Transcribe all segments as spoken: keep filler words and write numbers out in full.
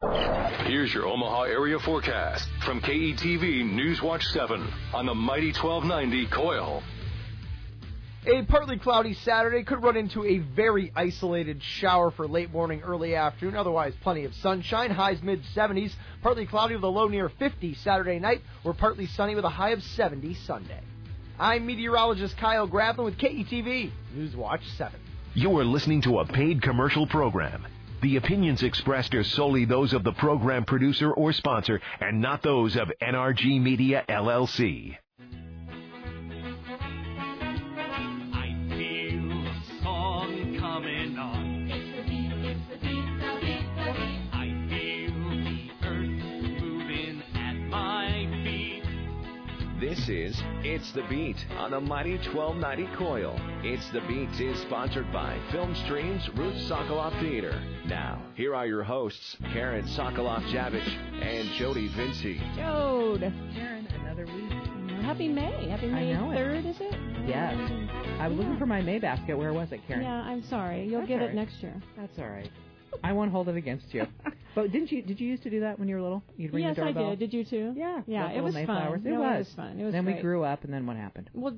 Here's your Omaha area forecast from K E T V Newswatch seven on the mighty twelve ninety Coil. A partly cloudy Saturday could run into a very isolated shower for late morning, early afternoon. Otherwise, plenty of sunshine. Highs mid seventies. Partly cloudy with a low near fifty Saturday night, or partly sunny with a high of seventy Sunday. I'm meteorologist Kyle Graveline with K E T V Newswatch seven. You are listening to a paid commercial program. The opinions expressed are solely those of the program producer or sponsor and not those of N R G Media, L L C. Coming on. It's the beat, it's the beat, the beat, the beat. I feel the earth moving at my feet. This is It's the Beat on the mighty twelve ninety Coil. It's the Beat is sponsored by Film Streams Ruth Sokoloff Theater. Now, here are your hosts, Karen Sokoloff-Javich and Jody Vinci. Jode. Karen, another week. Happy May. Happy May third, is it? Yes. I was yeah. looking for my May basket. Where was it, Karen? Yeah, I'm sorry. You'll That's get right. it next year. That's all right. I won't hold it against you. But didn't you? Did you used to do that when you were little? You'd ring yes, the doorbell? I did. Did you too? Yeah. Yeah, like it was Mayflowers. fun. It, no, was. it was fun. It was Then great. we grew up, and then what happened? Well,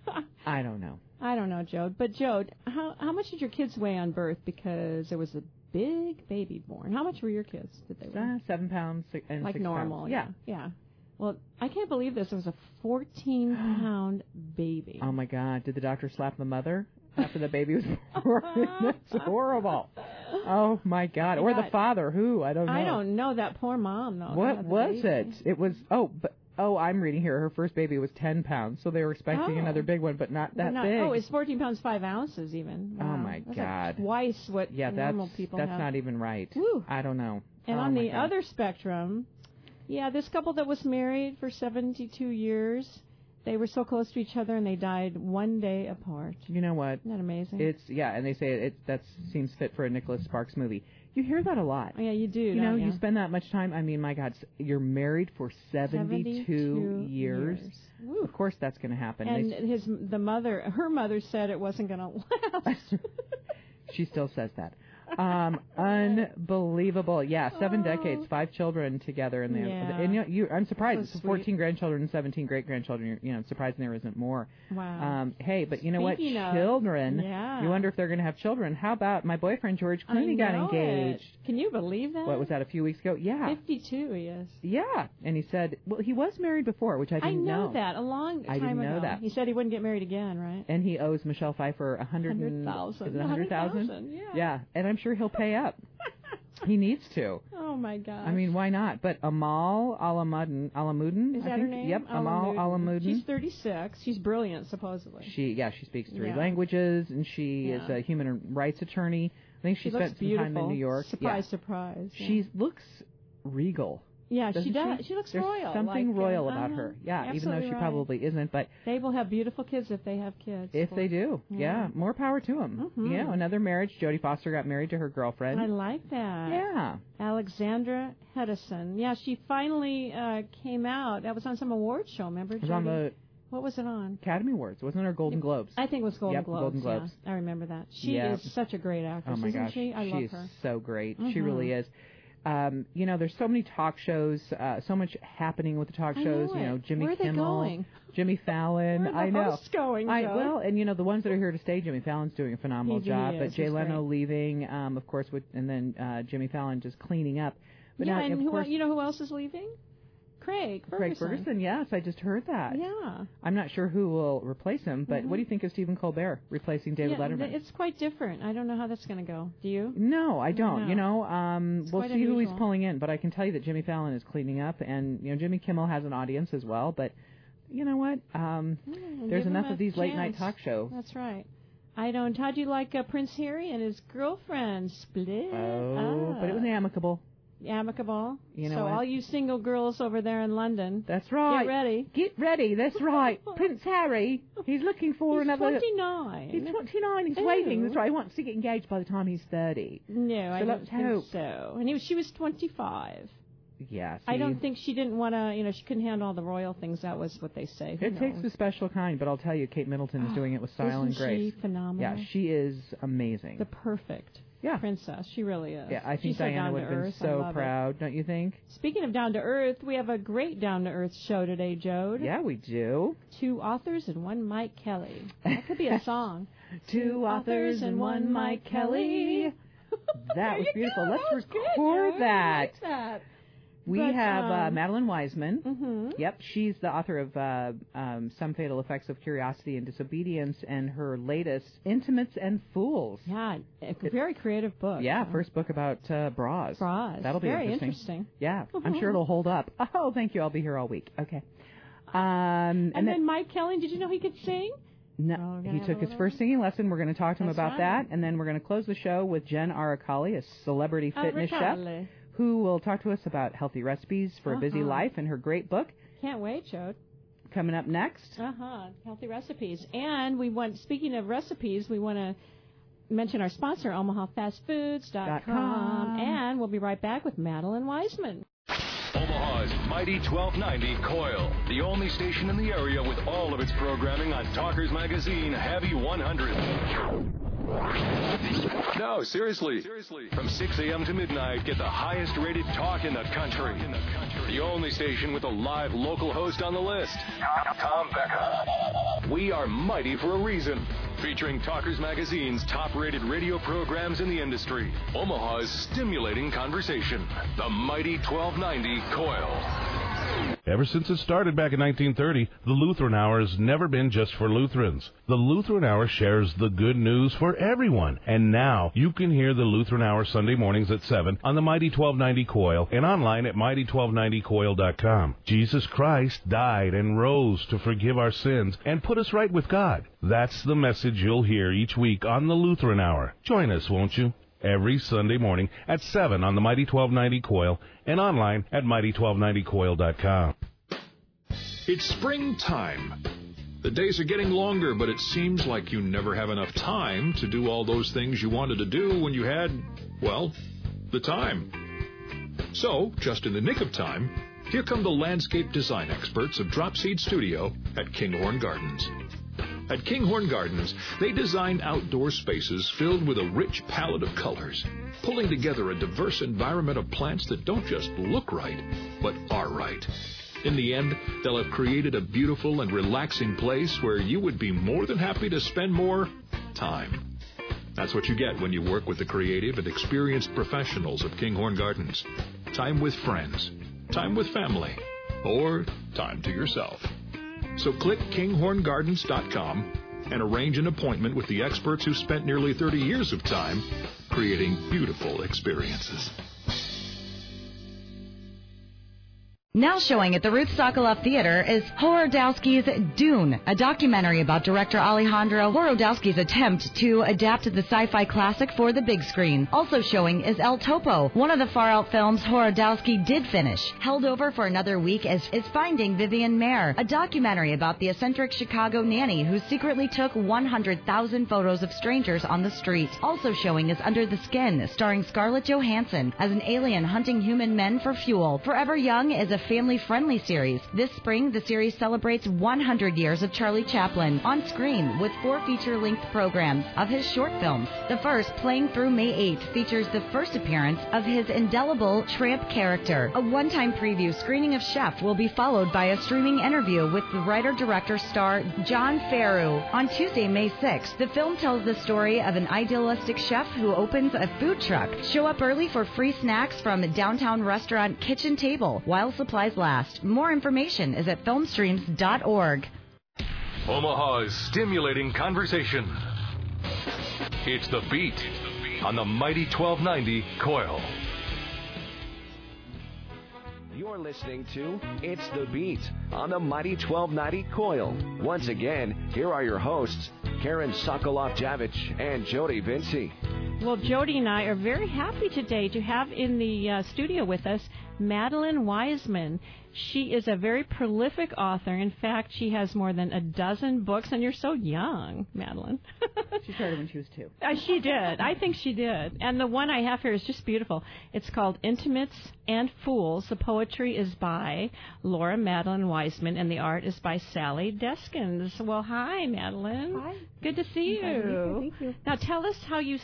I don't know. I don't know, Jode. But Jode, how how much did your kids weigh on birth? Because there was a big baby born. How much were your kids? Did they weigh? Uh, seven pounds and like six normal. pounds. Yeah. Yeah. Well, I can't believe this. It was a fourteen pound baby. Oh, my God. Did the doctor slap the mother after the baby was born? That's horrible. Oh, my God. Or the father. Who? I don't know. I don't know. That poor mom, though. What was baby. it? It was, oh, but, oh, I'm reading here. Her first baby was ten pounds, so they were expecting oh. another big one, but not that not, big. Oh, it's fourteen pounds, five ounces even. Wow. Oh, my that's God. Like twice what yeah, normal that's, people that's have. not even right. Woo. I don't know. And oh, on the God. other spectrum, yeah, this couple that was married for seventy-two years, they were so close to each other and they died one day apart. You know what? Isn't that amazing? It's, yeah, and they say it, it that seems fit for a Nicholas Sparks movie. You hear that a lot. Oh, yeah, you do. You know, you? you spend that much time. I mean, my God, you're married for seventy-two, seventy-two years. years. Of course that's going to happen. And they, his the mother, her mother said it wasn't going to last. She still says that. Um, unbelievable. Yeah, seven oh. decades, five children together, and, they, yeah. and you, you, I'm surprised. So it's fourteen grandchildren and seventeen great grandchildren. You know, I'm surprised there isn't more. Wow. Um, hey, but you know Speaking what? of, Children. yeah. You wonder if they're going to have children. How about my boyfriend George Clooney got engaged? It. Can you believe that? What was that? A few weeks ago? Yeah. Fifty-two. He is. Yeah, and he said, well, he was married before, which I didn't I know, know. that a long time I didn't ago. know that. He said he wouldn't get married again, right? And he owes Michelle Pfeiffer a hundred thousand. Is it a hundred thousand? Yeah. Yeah, and I'm sure he'll pay up. He needs to. Oh my God. I mean, why not? But Amal Alamuddin, Alamuddin, is I that think. her name? Yep, Amal Alamuddin. She's thirty-six. She's brilliant, supposedly. She, yeah, she speaks three yeah. languages, and she yeah. is a human rights attorney. I think she, she spent looks some beautiful. time in New York. Surprise, yeah. surprise. Yeah. She looks regal. Yeah, Doesn't she does. She, She looks There's royal. something like, royal uh, about uh-huh. her. Yeah, even though she right. probably isn't. But they will have beautiful kids if they have kids. If they do, yeah. yeah, more power to them. Mm-hmm. Yeah, another marriage. Jodie Foster got married to her girlfriend. I like that. Yeah. Alexandra Hedison. Yeah, she finally uh, came out. That was on some award show, remember? It was on the What was it on? Academy Awards, wasn't it, or Golden Globes? I think it was Golden yep, Globes. Golden Globes. Yeah, I remember that. She yeah. is such a great actress, oh my isn't gosh. she? I she love is her. so great. Mm-hmm. She really is. Um, you know, there's so many talk shows, uh, so much happening with the talk I shows. know you know, it. Jimmy Where are they Kimmel, going? Jimmy Fallon. Where are the I know. hosts going, I Joe? well, and you know, the ones that are here to stay. Jimmy Fallon's doing a phenomenal he, job, he but is. Jay He's Leno great. leaving, um, of course, with, and then uh, Jimmy Fallon just cleaning up. But yeah, now, and of who, course, you know who else is leaving? Craig Ferguson. Craig Ferguson, yes, I just heard that. Yeah. I'm not sure who will replace him, but mm-hmm. what do you think of Stephen Colbert replacing David yeah, Letterman? It's quite different. I don't know how that's going to go. Do you? No, I don't. No. You know, um, it's we'll quite see who he's unusual. pulling in, but I can tell you that Jimmy Fallon is cleaning up, and you know, Jimmy Kimmel has an audience as well. But you know what? Um, mm, there's give enough him of these a late night chance. talk shows. That's right. I don't. How do you like uh, Prince Harry and his girlfriend split? Oh, up? but it was amicable. Amicable. You know so what? all you single girls over there in London, That's right. get ready. Get ready. That's right. Prince Harry. He's looking for He's another. twenty-nine. He's twenty-nine. He's Ew. waiting. That's right. He wants to get engaged by the time he's thirty. No, I So don't let's think hope. so. And he was, she was twenty-five. Yeah. See, I don't think she didn't want to, you know, she couldn't handle all the royal things. That was what they say. Who It takes knows? a special kind, but I'll tell you, Kate Middleton is doing it with style Isn't and grace. she phenomenal? Yeah, she is amazing. The perfect. Yeah. princess. She really is. Yeah, I think She's so Diana down would to have been earth. I so love it. proud, don't you think? Speaking of down to earth, we have a great down to earth show today, Jode. Yeah, we do. Two authors and one Mike Kelly. That could be a song. Two authors and one Mike Kelly. That was beautiful. Go. Let's That was record good, that. I like that. We But, have uh, um, Madeline Wiseman. Mm-hmm. Yep, she's the author of uh, um, Some Fatal Effects of Curiosity and Disobedience, and her latest, Intimates and Fools. Yeah, a very creative book. Yeah, so. first book about uh, bras. Bras. That'll be very interesting. interesting. Yeah, I'm sure it'll hold up. Oh, thank you. I'll be here all week. Okay. Um, And, and then Mike Kelly, did you know he could sing? No, Oh, we're gonna he have took a his little- first singing lesson. We're going to talk to him That's about right. that, and then we're going to close the show with Jen Aracali, a celebrity fitness chef, Aracali. who will talk to us about healthy recipes for a busy Uh-huh. life and her great book Can't wait, Jode. coming up next. Uh-huh. Healthy recipes. And we want, speaking of recipes, we want to mention our sponsor, Omaha Fast Foods dot com. com. And we'll be right back with Madeline Wiseman. Omaha's Mighty twelve ninety Coil, the only station in the area with all of its programming on Talkers Magazine Heavy one hundred. No, seriously. Seriously. From six a.m. to midnight, get the highest rated talk in the country. The only station with a live local host on the list. Tom Becca. We are mighty for a reason. Featuring Talkers Magazine's top-rated radio programs in the industry. Omaha's stimulating conversation. The Mighty twelve ninety Coil. Ever since it started back in nineteen thirty, the Lutheran Hour has never been just for Lutherans. The Lutheran Hour shares the good news for everyone. And now you can hear the Lutheran Hour Sunday mornings at seven on the Mighty twelve ninety Coil and online at mighty twelve ninety coil dot com. Jesus Christ died and rose to forgive our sins and put us right with God. That's the message you'll hear each week on the Lutheran Hour. Join us, won't you? Every Sunday morning at seven on the Mighty twelve ninety Coil and online at mighty twelve ninety coil dot com. It's springtime. The days are getting longer, but it seems like you never have enough time to do all those things you wanted to do when you had, well, the time. So, just in the nick of time, here come the landscape design experts of Dropseed Studio at Kinghorn Gardens. At Kinghorn Gardens, they design outdoor spaces filled with a rich palette of colors, pulling together a diverse environment of plants that don't just look right, but are right. In the end, they'll have created a beautiful and relaxing place where you would be more than happy to spend more time. That's what you get when you work with the creative and experienced professionals of Kinghorn Gardens. Time with friends, time with family, or time to yourself. So click kinghorn gardens dot com and arrange an appointment with the experts who spent nearly thirty years of time creating beautiful experiences. Now showing at the Ruth Sokoloff Theater is Horodowski's Dune, a documentary about director Alejandro Horodowski's attempt to adapt the sci-fi classic for the big screen. Also showing is El Topo, one of the far-out films Horodowski did finish. Held over for another week is, is Finding Vivian Maier, a documentary about the eccentric Chicago nanny who secretly took one hundred thousand photos of strangers on the street. Also showing is Under the Skin, starring Scarlett Johansson as an alien hunting human men for fuel. Forever Young is a family-friendly series. This spring, the series celebrates one hundred years of Charlie Chaplin on screen with four feature-length programs of his short films. The first, Playing Through May eighth, features the first appearance of his indelible tramp character. A one-time preview screening of Chef will be followed by a streaming interview with the writer-director star John Farrow. On Tuesday, May sixth, the film tells the story of an idealistic chef who opens a food truck. Show up early for free snacks from downtown restaurant Kitchen Table while supplies last. More information is at filmstreams dot org. Omaha's stimulating conversation. It's The Beat on the Mighty twelve ninety Coil. You're listening to It's the Beat on the Mighty twelve ninety Coil. Once again, here are your hosts, Karen Sokoloff-Javich and Jody Vinci. Well, Jody and I are very happy today to have in the uh, studio with us Madeline Wiseman. She is a very prolific author. In fact, she has more than a dozen books, and you're so young, Madeline. She started when she was two. Uh, she did. I think she did. And the one I have here is just beautiful. It's called Intimates and Fools. The poetry is by Laura Madeline Wiseman, and the art is by Sally Deskins. Well, hi, Madeline. Hi. Good to see you. Thank you. Thank you. Now, tell us how you started this.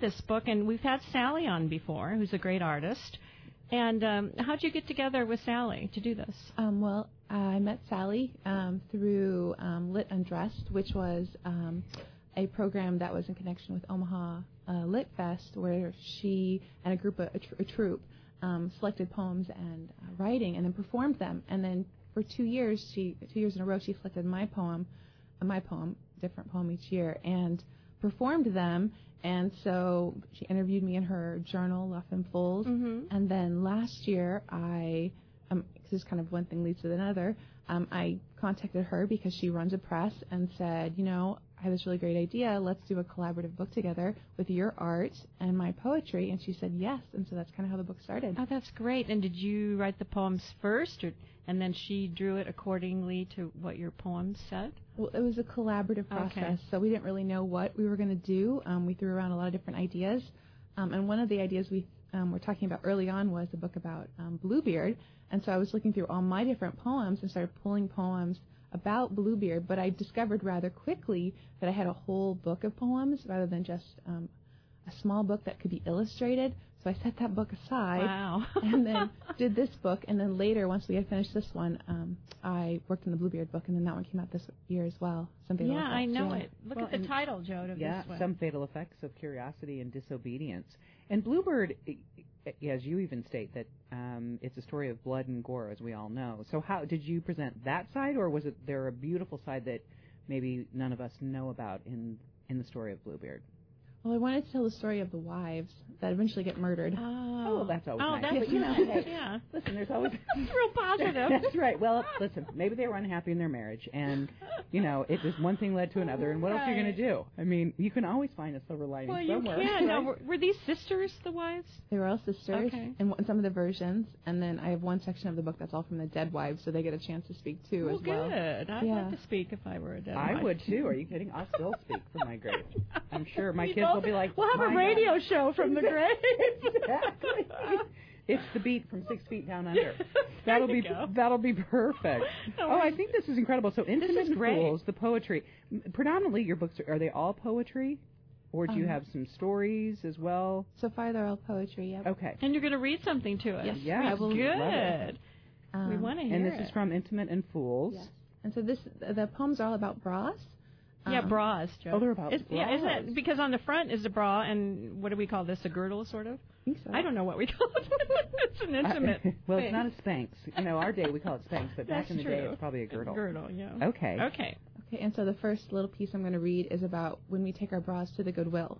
this book, and we've had Sally on before, who's a great artist. And um, how'd you get together with Sally to do this? Um, well, I met Sally um, through um, Lit Undressed, which was um, a program that was in connection with Omaha uh, Lit Fest, where she and a group of a, tr- a troupe um, selected poems and uh, writing, and then performed them. And then for two years, she two years in a row, she selected my poem, uh, my poem, different poem each year, and performed them. And so she interviewed me in her journal, La Femme Foles. Mm-hmm. And then last year, I, um, this kind of one thing leads to another, um, I contacted her because she runs a press and said, you know, I have this really great idea. Let's do a collaborative book together with your art and my poetry. And she said yes. And so that's kind of how the book started. Oh, that's great. And did you write the poems first, or, and then she drew it accordingly to what your poems said? Well, it was a collaborative process, Okay. so we didn't really know what we were going to do. Um, we threw around a lot of different ideas. Um, and one of the ideas we um, were talking about early on was a book about um, Bluebeard. And so I was looking through all my different poems and started pulling poems about Bluebeard, but I discovered rather quickly that I had a whole book of poems rather than just um, a small book that could be illustrated. So I set that book aside Wow. and then did this book. And then later, once we had finished this one, um, I worked on the Bluebeard book, and then that one came out this year as well. Some Fatal Yeah, Effects, I know yeah. it. Look Well, at the and- title, Joe, of Yeah, this one. some fatal effects of curiosity and disobedience. And Bluebird, i- i- as you even state, that um, it's a story of blood and gore, as we all know. So how did you present that side, or was it there a beautiful side that maybe none of us know about in in the story of Bluebeard? Well, I wanted to tell the story of the wives that eventually get murdered. Oh, Oh, that's always oh, nice. that's But, you know, nice. hey, Yeah. Listen, there's always It's real positive. That's right. Well, listen, maybe they were unhappy in their marriage, and you know, it just one thing led to another, and what else are you going to do? I mean, you can always find a silver lining Well, you somewhere. can. Now, right? were, were these sisters, the wives? They were all sisters Okay. in one- some of the versions, and then I have one section of the book that's all from the dead wives, so they get a chance to speak too Well, as well. good. I'd Yeah. like to speak if I were a dead I wife. would too. Are you kidding? I'll still speak from my grave. I'm sure my We kids will both- be like, We'll have "My a radio God." show from the grave. Exactly. It's the beat from Six Feet Down Under. That'll you be go. that'll be perfect. No, Oh, I we- think this is incredible. So, Intimate is and great. Fools, the poetry. M- Predominantly, your books are, are they all poetry, or do you Um, have some stories as well? So far, they're all poetry. Yep. Okay. And you're going to read something to us. Yes, Yeah, I will. love it. Good. Um, we want to hear And this it. is from Intimate and Fools. Yes. And so this, the poems are all about bras. Yeah, Um, bras, Joe. Oh, they're about Is- Yeah, isn't bras. it? Because on the front is a bra, and what do we call this? A girdle, sort of? I think so. I don't know what we call it. It's an intimate. I- well, thing. it's not a Spanx. You know, our day we call it Spanx, but back That's in the true. day it's probably a girdle. Girdle, yeah. Okay. Okay. Okay, and so the first little piece I'm going to read is about when we take our bras to the Goodwill.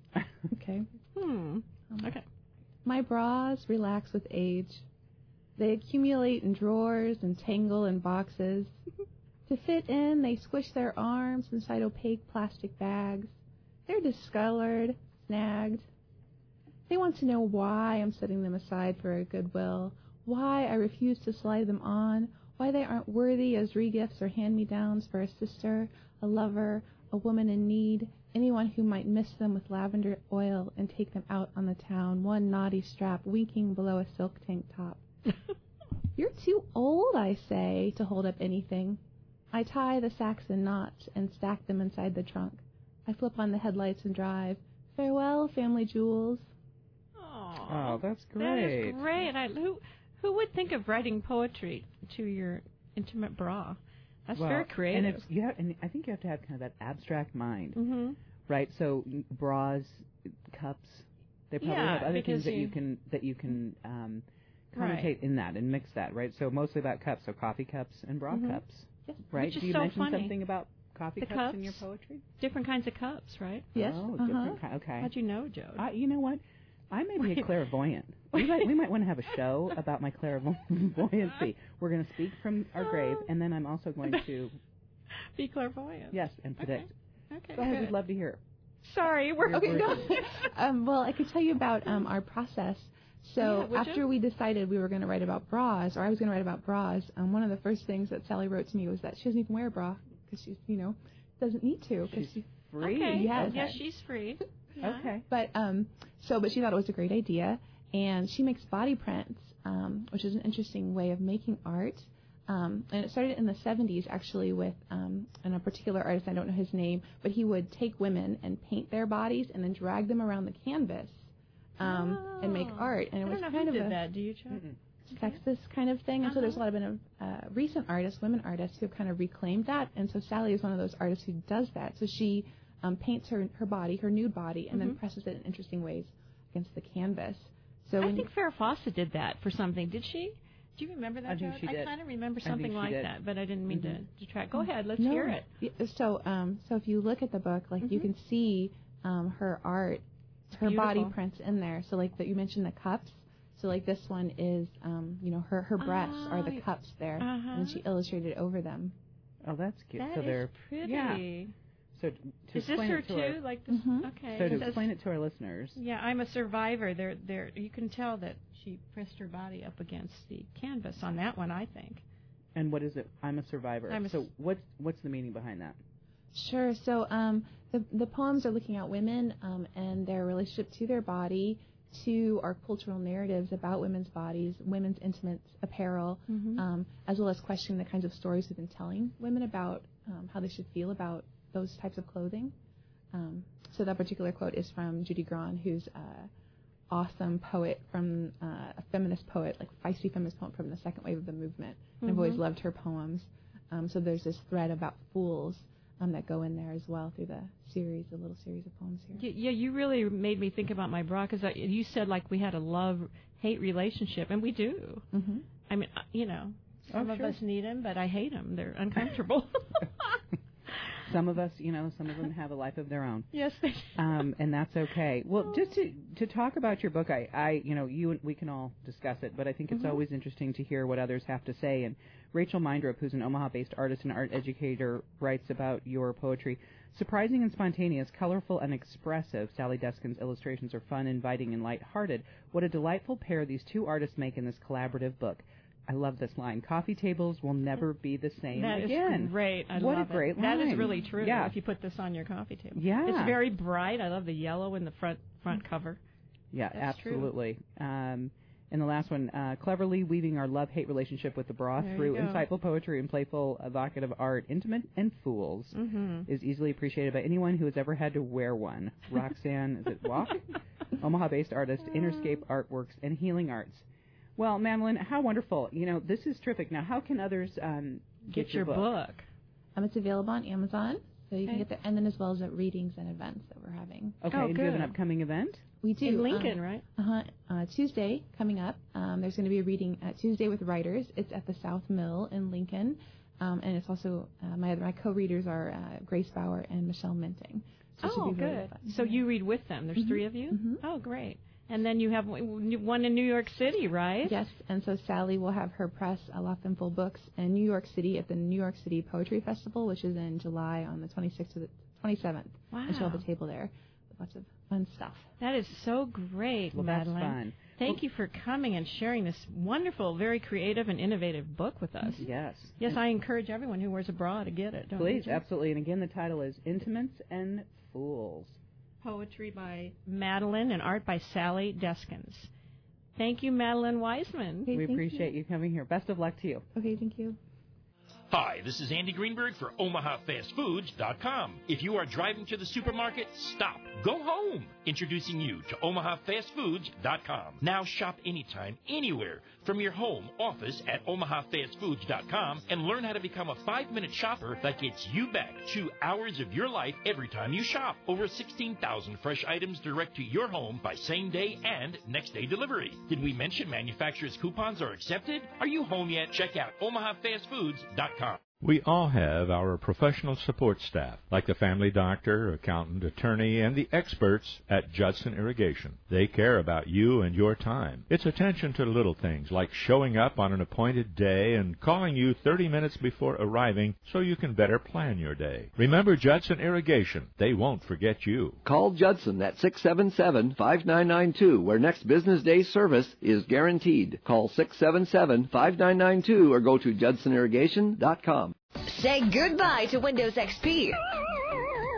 Okay. Hmm. Um, Okay. My bras relax with age. They accumulate in drawers and tangle in boxes. To fit in, they squish their arms inside opaque plastic bags. They're discolored, snagged. They want to know why I'm setting them aside for a Goodwill, why I refuse to slide them on, why they aren't worthy as regifts or hand-me-downs for a sister, a lover, a woman in need, anyone who might mist them with lavender oil and take them out on the town, one naughty strap winking below a silk tank top. You're too old, I say, to hold up anything. I tie the sacks in knots and stack them inside the trunk. I flip on the headlights and drive. Farewell, family jewels. Aw, Oh, that's that great. is great. I, who who would think of writing poetry to your intimate bra? That's Well, very creative. And it's you have, and I think you have to have kind of that abstract mind, Mm-hmm. right? So mm, bras, cups, they probably Yeah, have other because things that you you- can that you can um, Right. connotate in that and mix that, right? So mostly about cups, so coffee cups and bra Mhm. cups, Yes. right? Which is Do you so mention funny. something about coffee The cups, in your cups? poetry? Different kinds of cups, right? Yes. Oh, uh-huh. different kind. Okay. How'd you know, Joe? I, you know what? I may be a clairvoyant. We might, we might want to have a show about my clairvoyancy. We're going to speak from our grave, and then I'm also going to, Be clairvoyant. yes, and predict. Okay. Go ahead. good. We'd love to hear. Sorry, we're Okay, go. um, well, I could tell you about um, our process. So Yeah, would after you? we decided we were going to write about bras, or I was going to write about bras, um, one of the first things that Sally wrote to me was that she doesn't even wear a bra because she's, you know, doesn't need to. 'cause She's she, free. Okay. Yes. Yeah, she's free. Yeah. Okay. but um, so, but she thought it was a great idea, and she makes body prints, um, which is an interesting way of making art. Um, and it started in the seventies, actually, with um, and a particular artist, I don't know his name, but he would take women and paint their bodies and then drag them around the canvas um, oh. and make art. And it I was don't know kind who of did a that. Do you, Chuck? sexist kind of thing. And uh-huh. so there's a lot of been uh, recent artists, women artists, who have kind of reclaimed that. And so Sally is one of those artists who does that. So she um, paints her her body, her nude body, and mm-hmm. then presses it in interesting ways against the canvas. So I when think Farrah Fawcett did that for something. Did she? Do you remember that? I think Jared? she did. I kind of remember something like did. that, but I didn't mean mm-hmm. to detract. Go ahead. Let's no. hear it. Yeah, So, um, so if you look at the book, like mm-hmm. you can see um, her art, it's her beautiful. body prints in there. So, like that you mentioned the cups. So, like this one is, um, you know, her her breasts oh, are the cups there, uh-huh. and she illustrated over them. Oh, that's cute. That so is they're pretty. Yeah. So to is this explain her it to too? our, Like this? Mm-hmm. Okay. So It to says- explain it to our listeners. Yeah, I'm a survivor. There, there. You can tell that she pressed her body up against the canvas on that one. I think. And what is it? I'm a survivor. I'm a so what's what's the meaning behind that? Sure. So um, the the poems are looking at women um, and their relationship to their body, to our cultural narratives about women's bodies, women's intimate apparel, mm-hmm. um, as well as questioning the kinds of stories we've been telling women about um, how they should feel about those types of clothing. Um, so that particular quote is from Judy Grahn, who's an awesome poet from uh, a feminist poet, like feisty feminist poet from the second wave of the movement. Mm-hmm. And I've always loved her poems. Um, so there's this thread about fools um, that go in there as well through the series, the little series of poems here. Y- Yeah, you really made me think about my bra because you said like we had a love-hate relationship, and we do. Mm-hmm. I mean, uh, you know, some oh, of sure. us need them, but I hate them. They're uncomfortable. Some of us, you know, some of them have a life of their own. Yes, they do. Um, and that's okay. Well, just to to talk about your book, I, I you know, you and we can all discuss it, but I think it's mm-hmm. always interesting to hear what others have to say. And Rachel Mindrup, who's an Omaha-based artist and art educator, writes about your poetry. Surprising and spontaneous, colorful and expressive, Sally Deskin's illustrations are fun, inviting, and lighthearted. What a delightful pair these two artists make in this collaborative book. I love this line. Coffee tables will never be the same that again. Is great. I what love a great it. line. That is really true. Yeah. If you put this on your coffee table. Yeah. It's very bright. I love the yellow in the front front cover. Yeah, That's absolutely. Um, and the last one, uh, cleverly weaving our love-hate relationship with the bra There through you go. insightful poetry and playful, evocative art, intimate and fools, mm-hmm. is easily appreciated by anyone who has ever had to wear one. Roxanne, is it Walk? Omaha-based artist, Interscape Artworks, and Healing Arts. Well, Madeline, how wonderful. You know, this is terrific. Now, how can others um, get, Get your book? book. Um, it's available on Amazon, so you Okay. can get there, and then as well as at readings and events that we're having. Okay, Oh, and do you have an good. upcoming event? We do. In Lincoln, um, right? Uh-huh. Uh, Tuesday coming up. Um, there's going to be a reading at Tuesday with Writers. It's at the South Mill in Lincoln, um, and it's also uh, my other my co-readers are uh, Grace Bauer and Michelle Minting. So it should Oh, be really good. fun. So you read with them. There's Mhm. three of you? Mhm. Oh, great. And then you have one one in New York City, right? Yes, and so Sally will have her press a Lock Them Full Books in New York City at the New York City Poetry Festival, which is in July on the twenty-sixth to the twenty-seventh. Wow. And she'll have a table there with lots of fun stuff. That is so great, Well, Madeline. that's fun. Thank Well, you for coming and sharing this wonderful, very creative and innovative book with us. Yes. Yes, I encourage everyone who wears a bra to get it. Don't Please, you? absolutely. And again, the title is Intimates and Fools. Poetry by Madeline and art by Sally Deskins. Thank you, Madeline Wiseman. Okay, we thank appreciate you. coming here. Best of luck to you. Okay, thank you. Hi, this is Andy Greenberg for Omaha Fast Foods dot com. If you are driving to the supermarket, stop. Go home. Introducing you to Omaha Fast Foods dot com. Now shop anytime, anywhere, from your home, office at Omaha Fast Foods dot com and learn how to become a five-minute shopper that gets you back two hours of your life every time you shop. Over sixteen thousand fresh items direct to your home by same-day and next-day delivery. Did we mention manufacturers' coupons are accepted? Are you home yet? Check out Omaha Fast Foods dot com. We all have our professional support staff, like the family doctor, accountant, attorney, and the experts at Judson Irrigation. They care about you and your time. It's attention to little things, like showing up on an appointed day and calling you thirty minutes before arriving so you can better plan your day. Remember Judson Irrigation. They won't forget you. Call Judson at six seven seven, five nine nine two, where next business day service is guaranteed. Call six seven seven, five nine nine two or go to Judson Irrigation dot com. Say goodbye to Windows X P.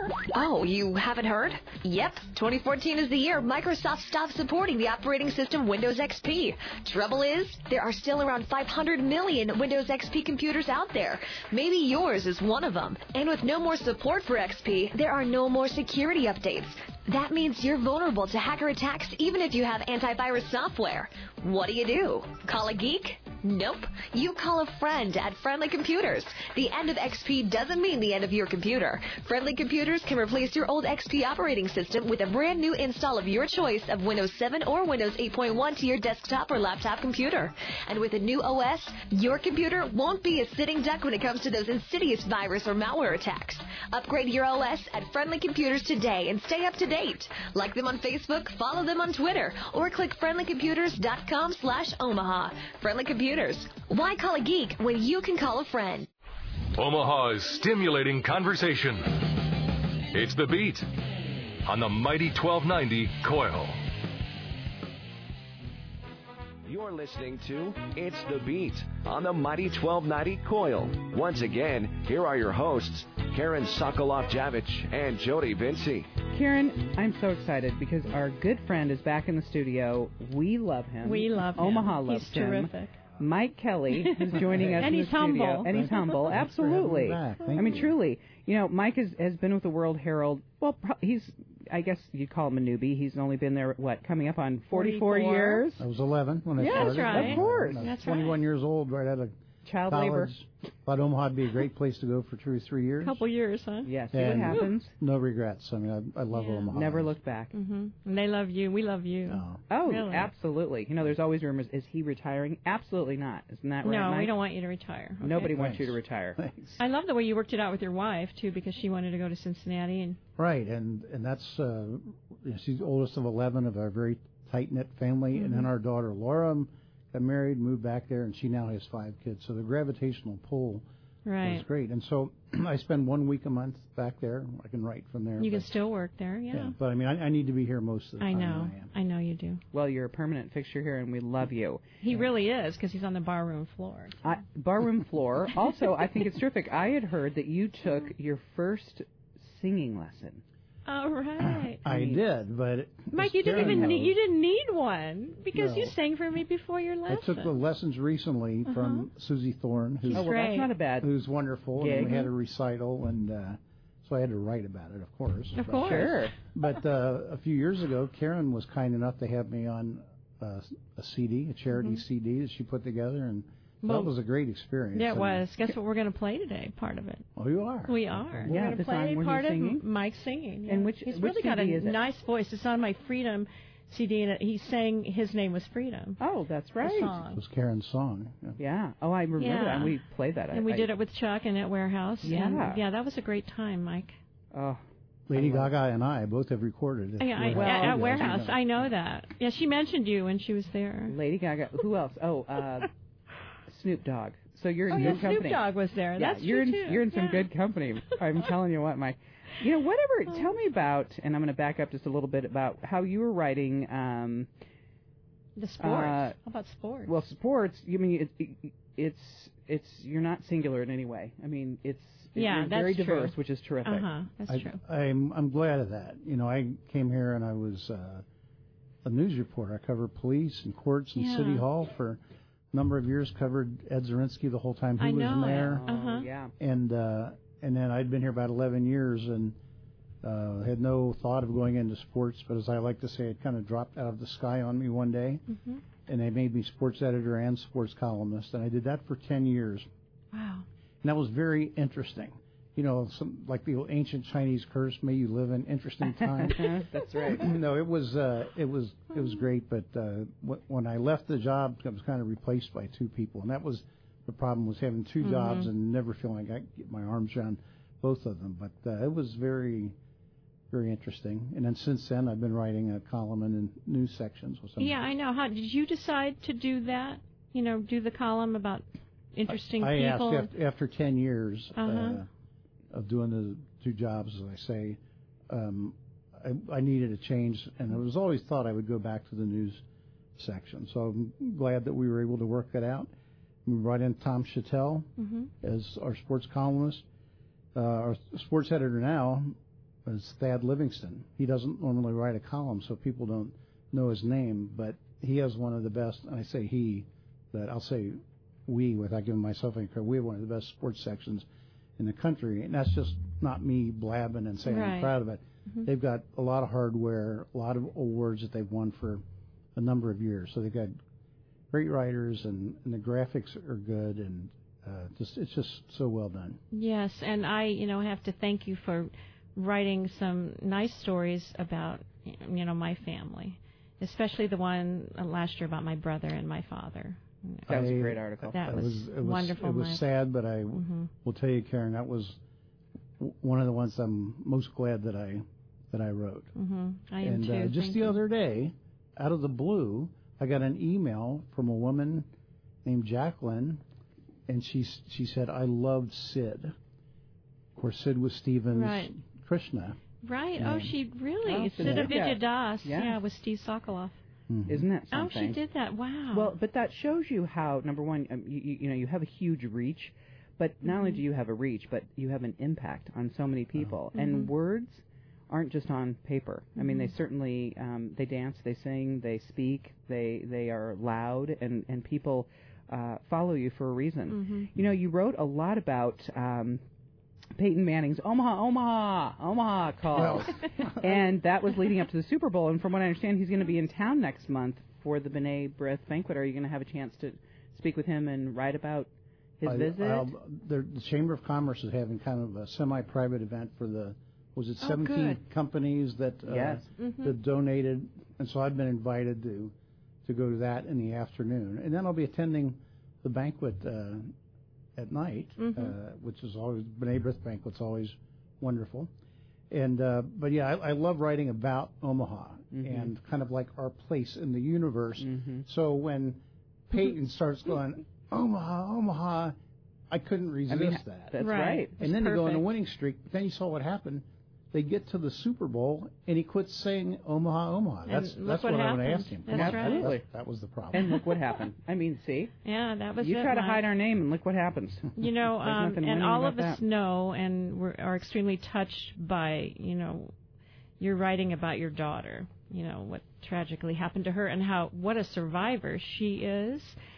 Oh, you haven't heard? Yep, twenty fourteen is the year Microsoft stopped supporting the operating system Windows X P. Trouble is, there are still around five hundred million Windows X P computers out there. Maybe yours is one of them. And with no more support for X P, there are no more security updates. That means you're vulnerable to hacker attacks even if you have antivirus software. What do you do? Call a geek? Nope. You call a friend at Friendly Computers. The end of X P doesn't mean the end of your computer. Friendly Computers can replace your old X P operating system with a brand new install of your choice of Windows seven or Windows eight point one to your desktop or laptop computer. And with a new O S, your computer won't be a sitting duck when it comes to those insidious virus or malware attacks. Upgrade your O S at Friendly Computers today and stay up to date. Like them on Facebook, follow them on Twitter, or click friendly computers dot com slash Omaha. Friendly Computers. Why call a geek when you can call a friend? Omaha's stimulating conversation. It's The Beat on the mighty twelve ninety Coil. You're listening to It's the Beat on the mighty twelve ninety Coil. Once again, here are your hosts, Karen Sokoloff-Javich and Jody Vinci. Karen, I'm so excited because our good friend is back in the studio. We love him. We love him. Omaha loves He's him. terrific. Mike Kelly is joining us And in he's the studio. humble. And he's humble. Thanks for having Absolutely. me back. I Thank mean, you. truly. You know, Mike has, has been with the World Herald. Well, pro- he's, I guess you'd call him a newbie. He's only been there, what, coming up on forty-four, forty-four. years? I was eleven when I Yeah, started. that's right. Of course. I was That's twenty-one right. years old, right out of Child college. labor. Thought Omaha would be a great place to go for two or three years. A couple years, huh? Yeah, see And what happens. No regrets. I mean, I, I love Yeah. Omaha. Never look back. hmm And they love you. We love you. No. Oh, Really? absolutely. You know, there's always rumors. Is he retiring? Absolutely not. Isn't that right, No, Mike? we don't want you to retire. Okay. Nobody wants Thanks. you to retire. Thanks. I love the way you worked it out with your wife too, because she wanted to go to Cincinnati, and Right, and and that's uh, you know, she's the oldest of eleven of a very tight knit family, and then our daughter Laura got married, moved back there, and she now has five kids. So the gravitational pull right. was great. And so I spend one week a month back there. I can write from there. You can but, still work there. Yeah. yeah, but I mean, I, I need to be here most of the I time. know. I am. I know you do. Well, you're a permanent fixture here, and we love you. He really is, because he's on the barroom floor. I, barroom floor. Also, I think it's terrific. I had heard that you took your first singing lesson. All right. I mean, did, but it, Mike, you didn't Karen even need, knows, you didn't need one because No. you sang for me before your I lesson. took the lessons recently from Susie Thorne, who's He's Oh, well, great. that's not a bad. who's wonderful, Gig. and we had a recital, and uh, so I had to write about it, of course. Of But- course. Sure. But uh, a few years ago, Karen was kind enough to have me on uh, a C D, a charity C D that she put together, and Well, that was a great experience. Yeah, it And- was. Guess what we're going to play today? Part of it. Oh, you are. We are. Yeah, we're going the to play song where part he's of singing? Mike singing. Yeah. And which- he's which really got a C D is it? nice voice. It's on my Freedom C D, and it- he sang "His Name Was Freedom." Oh, that's the right. It song. was Karen's song. Yeah. Yeah. Oh, I remember Yeah. that. And we played that. And I, we I, did it with Chuck and at Warehouse. Yeah. And yeah, that was a great time, Mike. Oh, Lady I love Gaga and I both have recorded it. Yeah, I, Well, at, you at guys Warehouse. know. I know that. Yeah, she mentioned you when she was there. Lady Gaga. Who else? Oh, uh, Snoop Dogg. So you're in Oh, good yeah, Snoop company. Dogg was there. Yeah, That's you're true, in too. you're in some Yeah. good company. I'm telling you what, Mike. You know, whatever. Tell me about, and I'm going to back up just a little bit about how you were writing. Um, The sports. Uh, How about sports? well, sports. You mean it, it, it's it's you're not singular in any way. I mean, it's Yeah, you're that's very true. diverse, which is terrific. Uh huh. That's I, true. I'm I'm glad of that. You know, I came here and I was uh, a news reporter. I covered police and courts and Yeah. city hall for a number of years. Covered Ed Zirinsky the whole time he I was know. there, Uh huh. Oh, yeah. and uh, and then I'd been here about eleven years and uh, had no thought of going into sports. But as I like to say, it kind of dropped out of the sky on me one day, hmm and they made me sports editor and sports columnist, and I did that for ten years. Wow. And that was very interesting. You know, some like the old ancient Chinese curse, "May you live in interesting times." That's right. No, it was uh, it was it was great. But uh, w- when I left the job, I was kind of replaced by two people, and that was the problem: was having two Mhm. jobs and never feeling like I could get my arms around both of them. But uh, it was very, very interesting. And then since then, I've been writing a column in news sections with some. Yeah, I know. How did you decide to do that? You know, do the column about interesting I people. asked after, after ten years Uh-huh. uh, of doing the two jobs, as I say, um, I, I needed a change, and I was always thought I would go back to the news section. So I'm glad that we were able to work that out. We brought in Tom Chattel hmm as our sports columnist. Uh, our sports editor now was Thad Livingston. He doesn't normally write a column, so people don't know his name, but he has one of the best, and I say he, but I'll say we without giving myself any credit. We have one of the best sports sections in the country, and that's just not me blabbing and saying Right. I'm proud of it. Mhm. They've got a lot of hardware, a lot of awards that they've won for a number of years. So they've got great writers, and, and the graphics are good, and uh, just it's just so well done. Yes, and I, you know, have to thank you for writing some nice stories about, you know, my family, especially the one uh, last year about my brother and my father. That was a I- great article. That it was, was, it was wonderful. It was Mike. sad, but I Mhm. will tell you, Karen, that was w- one of the ones I'm most glad that I that I wrote. Mm-hmm. I am and too. uh, just Thank the you. other day, out of the blue, I got an email from a woman named Jacqueline, and she s- she said, "I loved Sid." Of course, Sid was Stephen's Right. Krishna. Right. Yeah. Oh, she really. Oh, Sid she of did that. Vijayadas. Yeah. Yeah, with Steve Sokoloff. Mm-hmm. Isn't that Oh, something? she did that. Wow. Well, but that shows you how, number one, um, you, you, you know, you have a huge reach, but not only Mhm. do you have a reach, but you have an impact on so many people. Mhm. And words aren't just on paper. I mean, they Mhm. certainly, um, they dance, they sing, they speak, they, they are loud, and, and people uh, follow you for a reason. Mhm. You know, you wrote a lot about um, Peyton Manning's Omaha, Omaha, Omaha calls. And that was leading up to the Super Bowl. And from what I understand, he's going to be in town next month for the B'nai B'rith banquet. Are you going to have a chance to speak with him and write about his I- visit? I'll- the, the Chamber of Commerce is having kind of a semi-private event for the, was it Oh, seventeen good. companies that uh, Yes. Mhm. that donated, and so I've been invited to to go to that in the afternoon, and then I'll be attending the banquet uh, at night, Mhm. uh, which is always B'nai B'rith banquet's always wonderful, and uh, but yeah, I, I love writing about Omaha Mhm. and kind of like our place in the universe. Mhm. So when Peyton starts going Omaha, Omaha, I couldn't resist I mean, that. that's Right. right. And then they go on a Perfect. winning streak. But then you saw what happened. They get to the Super Bowl, and he quits saying Omaha, Omaha. And That's look that's what what, I want to happened. ask him. That's Come on, right. Absolutely. That, that was the problem. And look what happened. I mean, see? Yeah, that was You it, try to Mike. hide our name, and look what happens. You know, There's um, nothing and winning all about of us that. know and we're, are extremely touched by, you know, your writing about your daughter, you know, what tragically happened to her and how, what a survivor she is.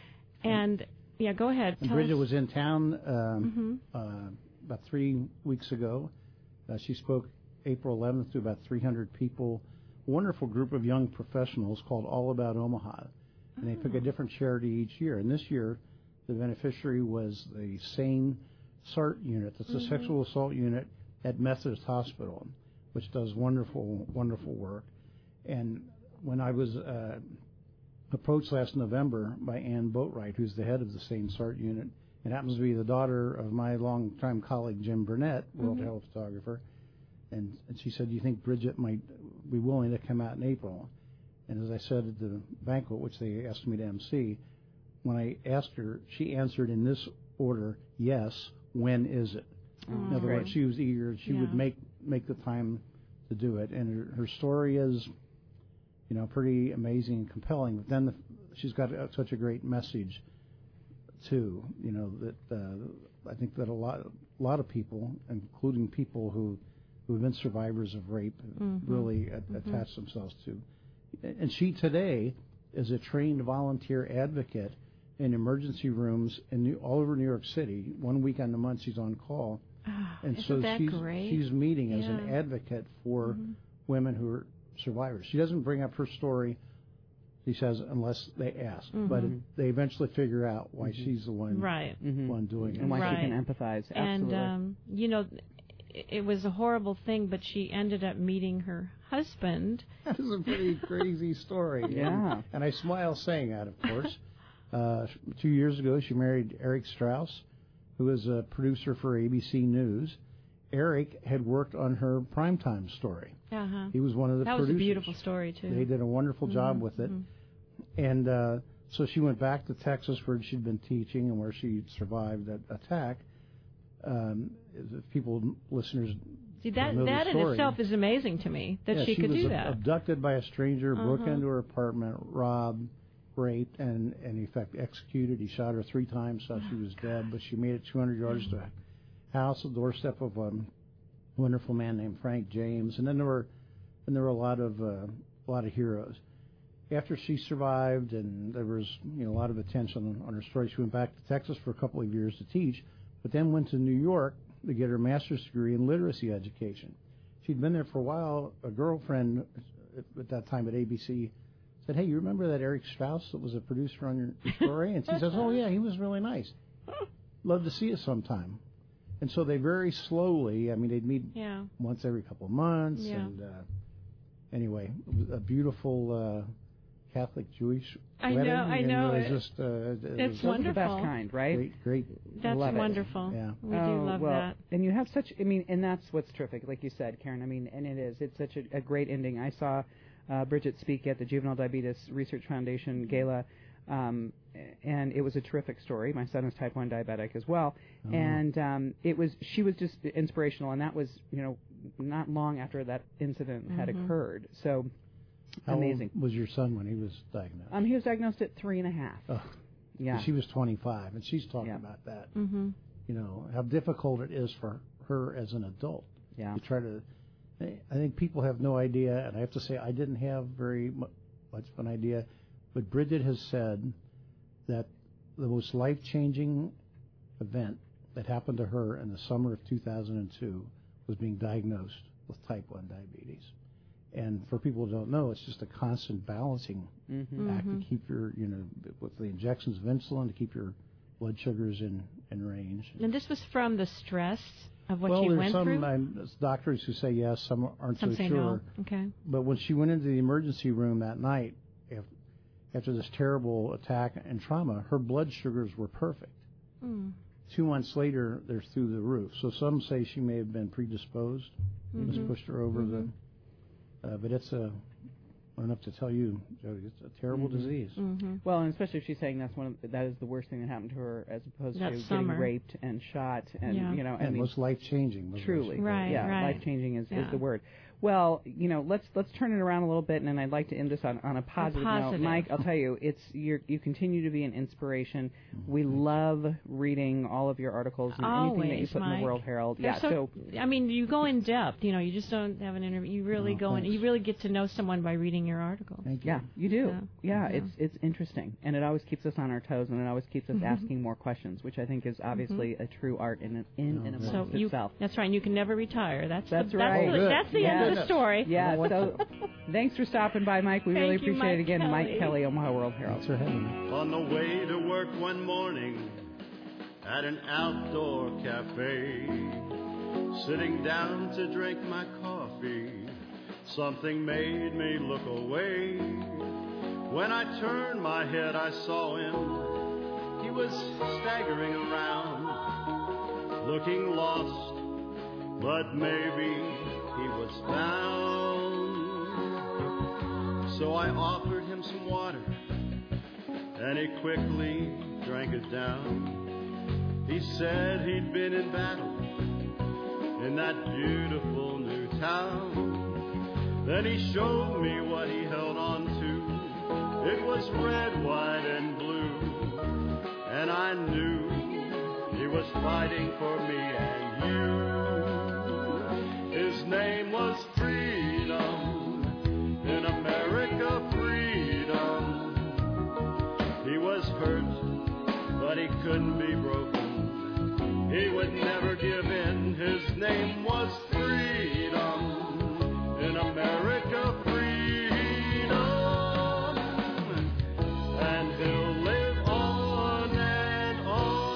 And, yeah, go ahead. And Tell Bridget us. was in town um, Mhm. uh, about three weeks ago. Uh, she spoke April eleventh to about three hundred people. Wonderful group of young professionals called All About Omaha. And they pick a different charity each year. And this year, the beneficiary was the SANE S A R T unit. That's a Mhm. sexual assault unit at Methodist Hospital, which does wonderful, wonderful work. And when I was uh, approached last November by Ann Boatwright, who's the head of the SANE S A R T unit, and happens to be the daughter of my longtime colleague Jim Burnett, world Mhm. health photographer, and, and she said, "Do you think Bridget might be willing to come out in April?" And as I said at the banquet, which they asked me to emcee, when I asked her, she answered in this order: "Yes. When is it?" Oh, In other great. words, she was eager. She Yeah. would make make the time to do it, and her, her story is, you know, pretty amazing and compelling. But then the, she's got uh, such a great message too. You know that uh, I think that a lot a lot of people, including people who who have been survivors of rape, Mhm. really a- Mhm. attach themselves to. And she today is a trained volunteer advocate in emergency rooms in New, all over New York City. One weekend a month she's on call. Oh, And isn't so that she's great? she's meeting as an Yeah. advocate for Mhm. women who are survivors. She doesn't bring up her story, she says, unless they ask. But Mhm. it, they eventually figure out why Mhm. she's the one Right. Mhm. one doing it. And why Right. she can empathize. And, Absolutely. um, you know, it, it was a horrible thing, but she ended up meeting her husband. That is a pretty crazy story. Yeah. And, and I smile saying that, of course. Uh, two years ago, she married Eric Strauss, who is a producer for A B C News. Eric had worked on her primetime story. Uh-huh. He was one of the That was producers. a beautiful story, too. They did a wonderful job Mhm, with it. mhm. And uh, so she went back to Texas where she'd been teaching and where she survived that attack. Um, if people, listeners, See, that know the that in story. itself is amazing to me, that Yeah, she, could was do ab- that. abducted by a stranger, broke Uh-huh. into her apartment, robbed, raped, and, and in fact executed. He shot her three times, thought she was dead, but she made it two hundred yards to a house, a doorstep of um, wonderful man named Frank James, and then there were, and there were a lot of uh, a lot of heroes. After she survived, and there was you know a lot of attention on her story, she went back to Texas for a couple of years to teach, but then went to New York to get her master's degree in literacy education. She'd been there for a while. A girlfriend at that time at A B C said, "Hey, you remember that Eric Strauss that was a producer on your story?" And she says, "Oh yeah, he was really nice. Love to see you sometime." And so they very slowly, I mean, they'd meet yeah. once every couple of months. Yeah. And uh, anyway, it was a beautiful uh, Catholic Jewish I wedding. know, I and know. It was just, uh, it it's was wonderful. The best kind, right? Great, great. That's love wonderful. It. Yeah. We oh, do love well, that. And you have such, I mean, and that's what's terrific, like you said, Karen. I mean, and it is. It's such a, a great ending. I saw uh, Bridget speak at the Juvenile Diabetes Research Foundation Gala, um, and it was a terrific story. My son is type one diabetic as well, Oh. and um, it was she was just inspirational, and that was you know not long after that incident had Mhm. occurred. So How amazing. old was your son when he was diagnosed? Um, he was diagnosed at three and a half. Oh. Yeah. She was twenty-five, and she's talking Yeah. about that. Mm-hmm. You know, how difficult it is for her as an adult. Yeah. To try to, I think people have no idea, and I have to say I didn't have very mu- much of an idea, but Bridget has said that the most life-changing event that happened to her in the summer of two thousand two was being diagnosed with type one diabetes. And for people who don't know, it's just a constant balancing Mm-hmm. act Mhm. to keep your, you know, with the injections of insulin to keep your blood sugars in, in range. And this was from the stress of what well, she there's went some through? um, there's doctors who say yes, some aren't Some so say sure. no. Okay. But when she went into the emergency room that night, af- after this terrible attack and trauma, her blood sugars were perfect. Mm. Two months later, they're through the roof. So some say she may have been predisposed. Mhm. This pushed her over Mhm. the. Uh, but it's a. I don't have to tell you, Jody. It's a terrible Mhm. disease. Mm-hmm. Well, and especially if she's saying that's one of the, that is the worst thing that happened to her, as opposed That to summer. getting raped and shot, and Yeah. you know, I And mean, most life changing. truly, Right, yeah, right. life changing is, Yeah. is the word. Well, you know, let's let's turn it around a little bit, and then I'd like to end this on, on a positive, positive. note. Mike, I'll tell you, it's you're, you continue to be an inspiration. We love reading all of your articles and anything that you Always, put in Mike. the World Herald. They're Yeah, so, I mean, you go in depth. You know, you just don't have an interview. You really Oh, go in. thanks. You really get to know someone by reading your article. Thank you. yeah, you do. Yeah. Yeah, Yeah. it's it's interesting, and it always keeps us on our toes, and it always keeps us Mhm. asking more questions, which I think is obviously a true art in in, Oh, and good. amongst So you, itself. that's right. And you can never retire. That's That's the, right. That's the, Oh, good. that's the Yeah. end of the story. Yeah, so thanks for stopping by, Mike. We really Thank you, appreciate it Mike again. Kelly. Mike Kelly, Omaha World Herald. Thanks for having me. On the way to work one morning at an outdoor cafe, sitting down to drink my coffee, something made me look away. When I turned my head, I saw him. He was staggering around, looking lost, but maybe he was found. So I offered him some water, and he quickly drank it down. He said he'd been in battle in that beautiful new town. Then he showed me what he held on to. It was red, white, and blue, and I knew he was fighting for me and you. His name was freedom, in America freedom. He was hurt, but he couldn't be broken. He would never give in. His name was freedom, in America freedom. And he'll live on and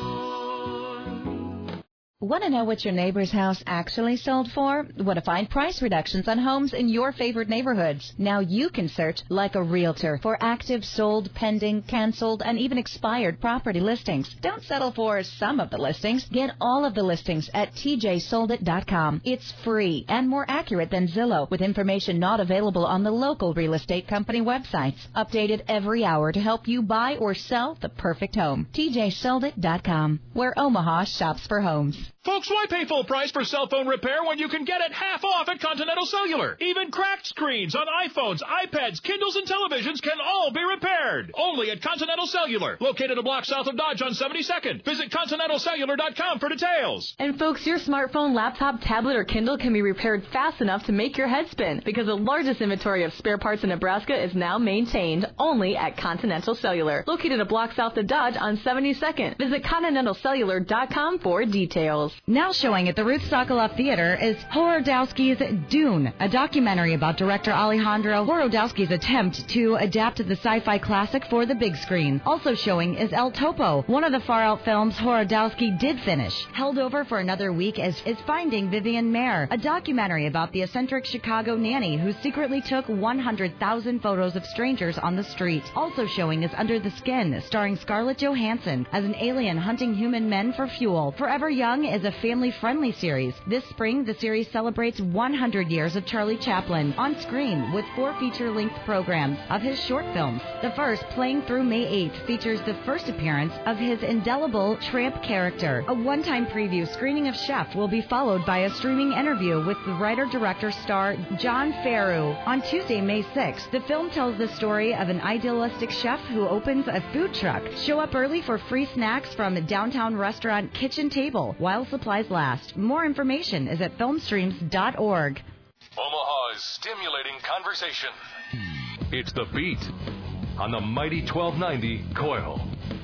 on. Want to know what your neighbor's house actually sold for? Want to find price reductions on homes in your favorite neighborhoods? Now you can search like a realtor for active, sold, pending, canceled, and even expired property listings. Don't settle for some of the listings. Get all of the listings at T J sold it dot com. It's free and more accurate than Zillow, with information not available on the local real estate company websites. Updated every hour to help you buy or sell the perfect home. T J sold it dot com, where Omaha shops for homes. Folks, why pay full price for cell phone repair when you can get it half off at Continental Cellular? Even cracked screens on iPhones, iPads, Kindles, and televisions can all be repaired. Only at Continental Cellular, located a block south of Dodge on seventy-second. Visit continental cellular dot com for details. And folks, your smartphone, laptop, tablet, or Kindle can be repaired fast enough to make your head spin because the largest inventory of spare parts in Nebraska is now maintained only at Continental Cellular, located a block south of Dodge on seventy-second. Visit continental cellular dot com for details. Now showing at the Ruth Sokoloff Theater is Horodowski's Dune, a documentary about director Alejandro Horodowski's attempt to adapt the sci-fi classic for the big screen. Also showing is El Topo, one of the far-out films Horodowski did finish. Held over for another week is, is Finding Vivian Maier, a documentary about the eccentric Chicago nanny who secretly took one hundred thousand photos of strangers on the street. Also showing is Under the Skin, starring Scarlett Johansson as an alien hunting human men for fuel. Forever Young is a family-friendly series. This spring, the series celebrates one hundred years of Charlie Chaplin on screen with four feature-length programs of his short films. The first, playing through May eighth, features the first appearance of his indelible tramp character. A one-time preview screening of Chef will be followed by a streaming interview with the writer-director star John Farrow. On Tuesday, May sixth, the film tells the story of an idealistic chef who opens a food truck. Show up early for free snacks from downtown restaurant Kitchen Table while supplies last. More information is at filmstreams dot org. Omaha's stimulating conversation. It's The Beat on the mighty twelve ninety Coil.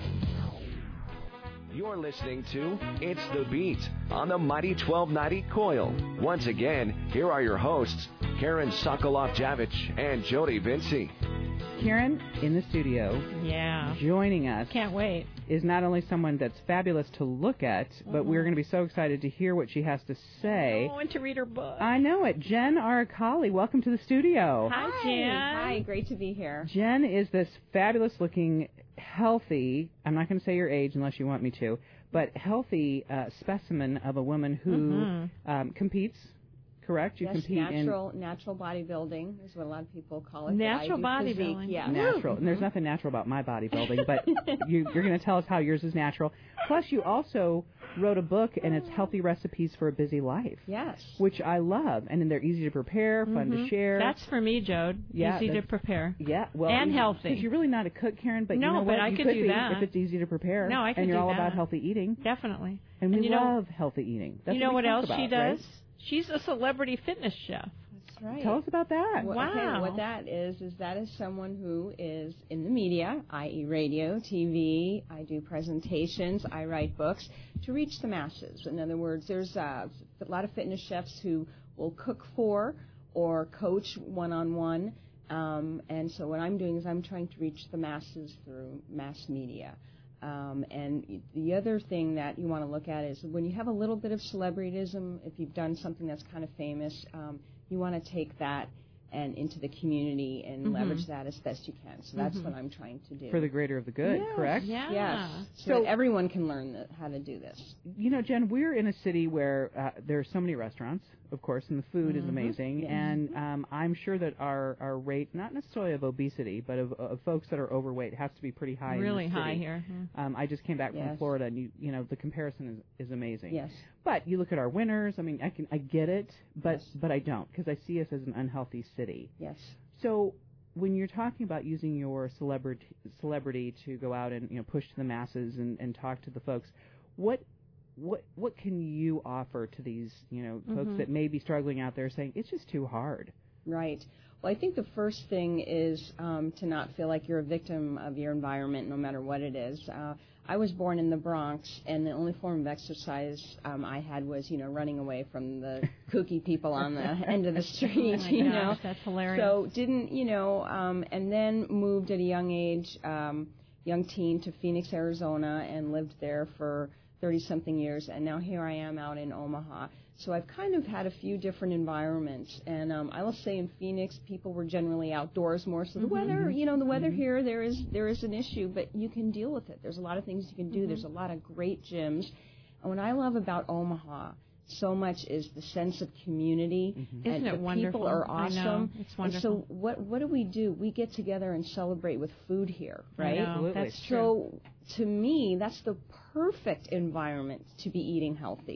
You're listening to It's the Beat on the mighty twelve ninety Coil. Once again, here are your hosts, Karen Sokoloff-Javich and Jody Vinci. Karen, in the studio, yeah, joining us. Can't wait. Is not only someone that's fabulous to look at, but Mm-hmm. we're going to be so excited to hear what she has to say. I want to read her book. I know it. Jen Aracali, welcome to the studio. Hi, Jen. Hi, great to be here. Jen is this fabulous-looking, healthy, I'm not going to say your age unless you want me to, but healthy uh, specimen of a woman who Mhm. um, competes, correct? You yes, compete natural, natural bodybuilding is what a lot of people call it. Natural but I do bodybuilding. physique, Yeah, in natural. And there's nothing natural about my bodybuilding, but you, you're going to tell us how yours is natural. Plus, you also wrote a book, and it's Healthy Recipes for a Busy Life. Yes. Which I love. And then they're easy to prepare, fun to Mhm. share. That's for me, Jode. Yeah, Easy to that's- prepare. Yeah, well, and you- healthy. Because you're really not a cook, Karen, but no, you know but what? I you could could do be that if it's easy to prepare. No, I could And you're do all that. about healthy eating. Definitely. And we you know, love healthy eating. That's you know what, what we talk else about, she right? does? She's a celebrity fitness chef. That's right. Tell us about that. Well, Wow. Okay, what that is, is that is someone who is in the media, that is radio, T V. I do presentations. I write books to reach the masses. In other words, there's uh, a lot of fitness chefs who will cook for or coach one-on-one. Um, and so what I'm doing is I'm trying to reach the masses through mass media. Um, and the other thing that you want to look at is when you have a little bit of celebrityism, if you've done something that's kind of famous, um, you want to take that and into the community and Mhm. leverage that as best you can. So that's Mhm. what I'm trying to do. For the greater of the good, Yes, correct? Yes. So, So- that everyone can learn the, how to do this. You know, Jen, we're in a city where uh, there are so many restaurants, of course, and the food is Mhm. amazing. Yes. And um, I'm sure that our, our rate, not necessarily of obesity, but of, of folks that are overweight, has to be pretty high. Really in the high city. here. Mhm. Um, I just came back from Yes. Florida, and you, you know, the comparison is, is amazing. Yes. But you look at our winners. I mean, I can I get it, but Yes. but I don't because I see us as an unhealthy city. Yes. So when you're talking about using your celebrity celebrity to go out and you know push to the masses and, and talk to the folks, what what what can you offer to these you know folks Mhm. that may be struggling out there saying it's just too hard? Right. Well, I think the first thing is um, to not feel like you're a victim of your environment, no matter what it is. Uh, I was born in the Bronx, and the only form of exercise um, I had was, you know, running away from the kooky people on the end of the street. Oh my you gosh, know, that's hilarious. So didn't, you know, um, and then moved at a young age, um, young teen, to Phoenix, Arizona, and lived there for thirty-something years, and now here I am out in Omaha. So I've kind of had a few different environments, and um, I will say in Phoenix, people were generally outdoors more. So the Mhm. weather, you know, the weather Mhm. here, there is there is an issue, but you can deal with it. There's a lot of things you can do. Mhm. There's a lot of great gyms, and what I love about Omaha so much is the sense of community. Isn't And it the wonderful? people are I know. awesome. It's And wonderful. so what what do we do? We get together and celebrate with food here, I right? know. Absolutely. That's true. So to me, that's the perfect environment to be eating healthy,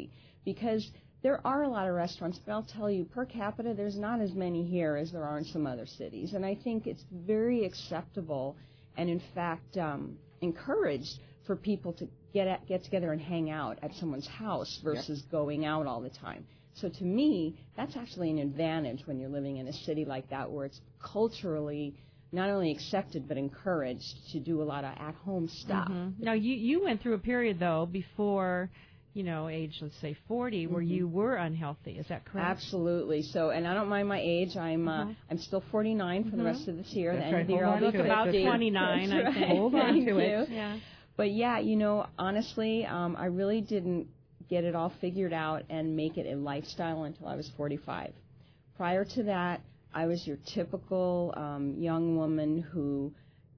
because there are a lot of restaurants, but I'll tell you, per capita, there's not as many here as there are in some other cities. And I think it's very acceptable and, in fact, um, encouraged for people to get at, get together and hang out at someone's house versus yep. going out all the time. So to me, that's actually an advantage when you're living in a city like that where it's culturally not only accepted but encouraged to do a lot of at-home stuff. Mm-hmm. Now, you, you went through a period, though, before, you know, age, let's say forty, where mm-hmm. you were unhealthy. Is that correct? Absolutely. So, and I don't mind my age. I'm uh-huh. uh, I'm still forty-nine for mm-hmm. the rest of this year. That's the end right. of the year, Hold I'll on be to about fifty. twenty-nine, That's I right. think. Hold on Thank to you. it. Yeah. But yeah, you know, honestly, um, I really didn't get it all figured out and make it a lifestyle until I was forty-five. Prior to that, I was your typical um, young woman who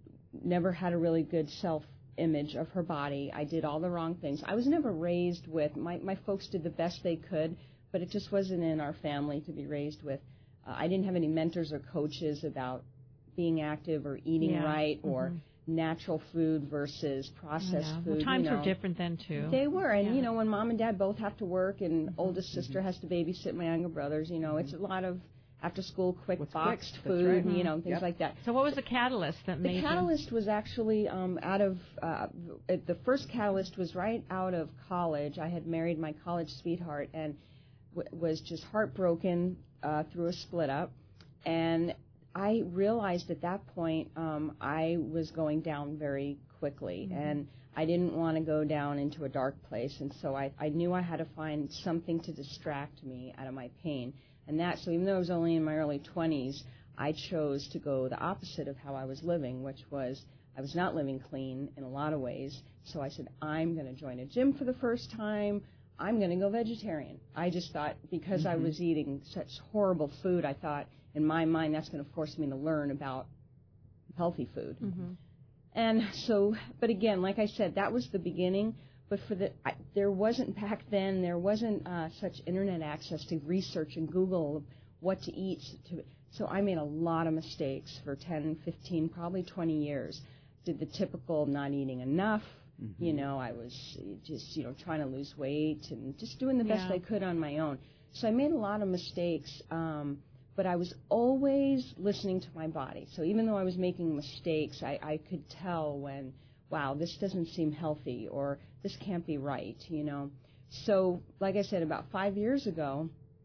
never had a really good self-image of her body. I did all the wrong things. I was never raised with, my, my folks did the best they could, but it just wasn't in our family to be raised with. Uh, I didn't have any mentors or coaches about being active or eating yeah. right or mm-hmm. natural food versus processed yeah. food. Well, times you know. were different then, too. They were. And, yeah. you know, when mom and dad both have to work and mm-hmm. oldest sister mm-hmm. has to babysit my younger brothers, you know, it's a lot of after-school quick What's boxed quick? food, Right. and, you know, things yep. like that. So what was the catalyst that The made catalyst was actually um, out of, uh, it, the first catalyst was right out of college. I had married my college sweetheart and w- was just heartbroken uh, through a split up. And I realized at that point um, I was going down very quickly, mm-hmm. and I didn't want to go down into a dark place. And so I, I knew I had to find something to distract me out of my pain. And that, so even though I was only in my early twenties, I chose to go the opposite of how I was living, which was I was not living clean in a lot of ways. So I said, I'm going to join a gym for the first time. I'm going to go vegetarian. I just thought because mm-hmm. I was eating such horrible food, I thought in my mind that's going to force me to learn about healthy food. Mm-hmm. And so, but again, like I said, that was the beginning. But for the, I, there wasn't back then, there wasn't uh, such internet access to research and Google what to eat. To, so I made a lot of mistakes for ten, fifteen, probably twenty years. Did the typical not eating enough. Mm-hmm. You know, I was just, you know, trying to lose weight and just doing the best yeah. I could on my own. So I made a lot of mistakes, um, but I was always listening to my body. So even though I was making mistakes, I, I could tell when, wow, this doesn't seem healthy or this can't be right, you know. So, like I said, about five years ago,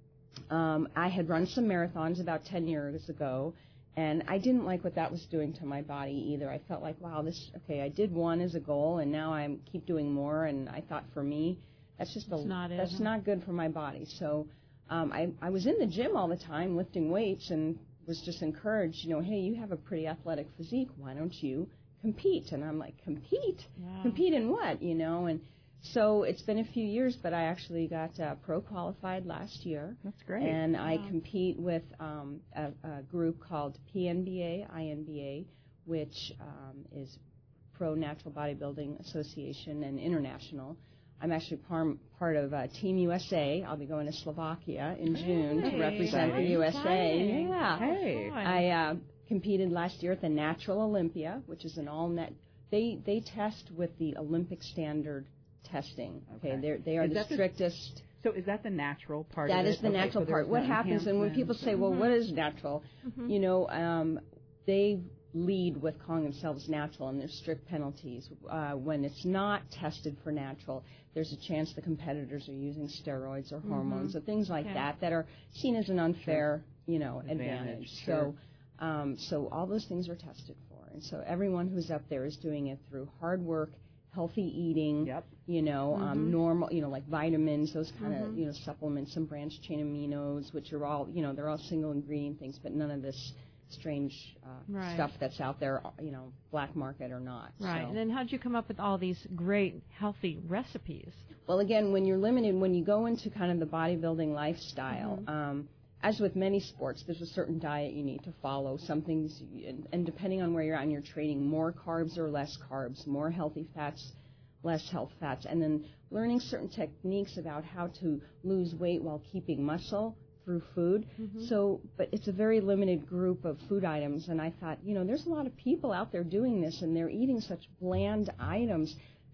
um, I had run some marathons about ten years ago, and I didn't like what that was doing to my body either. I felt like, wow, this, okay, I did one as a goal, and now I keep doing more, and I thought for me, that's just a, not it, that's huh? not good for my body. So um, I, I was in the gym all the time lifting weights and was just encouraged, you know, hey, you have a pretty athletic physique. Why don't you compete? And I'm like, compete? Yeah. Compete in what, you know? And so it's been a few years, but I actually got uh, pro qualified last year. That's great. And wow. I compete with um, a, a group called P N B A, I N B A, which um, is Pro Natural Bodybuilding Association and International. I'm actually par- part of uh, Team U S A. I'll be going to Slovakia in June hey, to represent the U S A. Exciting. Yeah. Hey. I uh, competed last year at the Natural Olympia, which is an all-net. They they test with the Olympic standard testing. Okay, Okay. They're, they are Is the that the- strictest. So is that the natural part That of it? is the Okay, natural so part. there's What no happens, and when people say, well, enhancements what is natural? Mm-hmm. You know, um, they lead with calling themselves natural, and there's strict penalties. Uh, when it's not tested for natural, there's a chance the competitors are using steroids or hormones Mm-hmm. or things like Okay. that that are seen as an unfair, you know, Advantage, advantage. sure. So, um, so all those things are tested for, and so everyone who's up there is doing it through hard work, healthy eating, Yep. you know, Mm-hmm. um, normal, you know, like vitamins, those kind of, Mhm. you know, supplements, some branched chain aminos, which are all, you know, they're all single ingredient things, but none of this strange uh, Right. stuff that's out there, you know, black market or not. Right. So. And then how'd you come up with all these great healthy recipes? Well, again, when you're limited, when you go into kind of the bodybuilding lifestyle, Mhm. um, as with many sports, there's a certain diet you need to follow. Some things, and, and depending on where you're at in your training, more carbs or less carbs, more healthy fats, less health fats, and then learning certain techniques about how to lose weight while keeping muscle through food. Mm-hmm. So, but it's a very limited group of food items, and I thought, you know, there's a lot of people out there doing this, and they're eating such bland items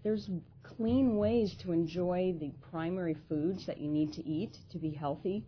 there's clean ways to enjoy the primary foods that you need to eat to be healthy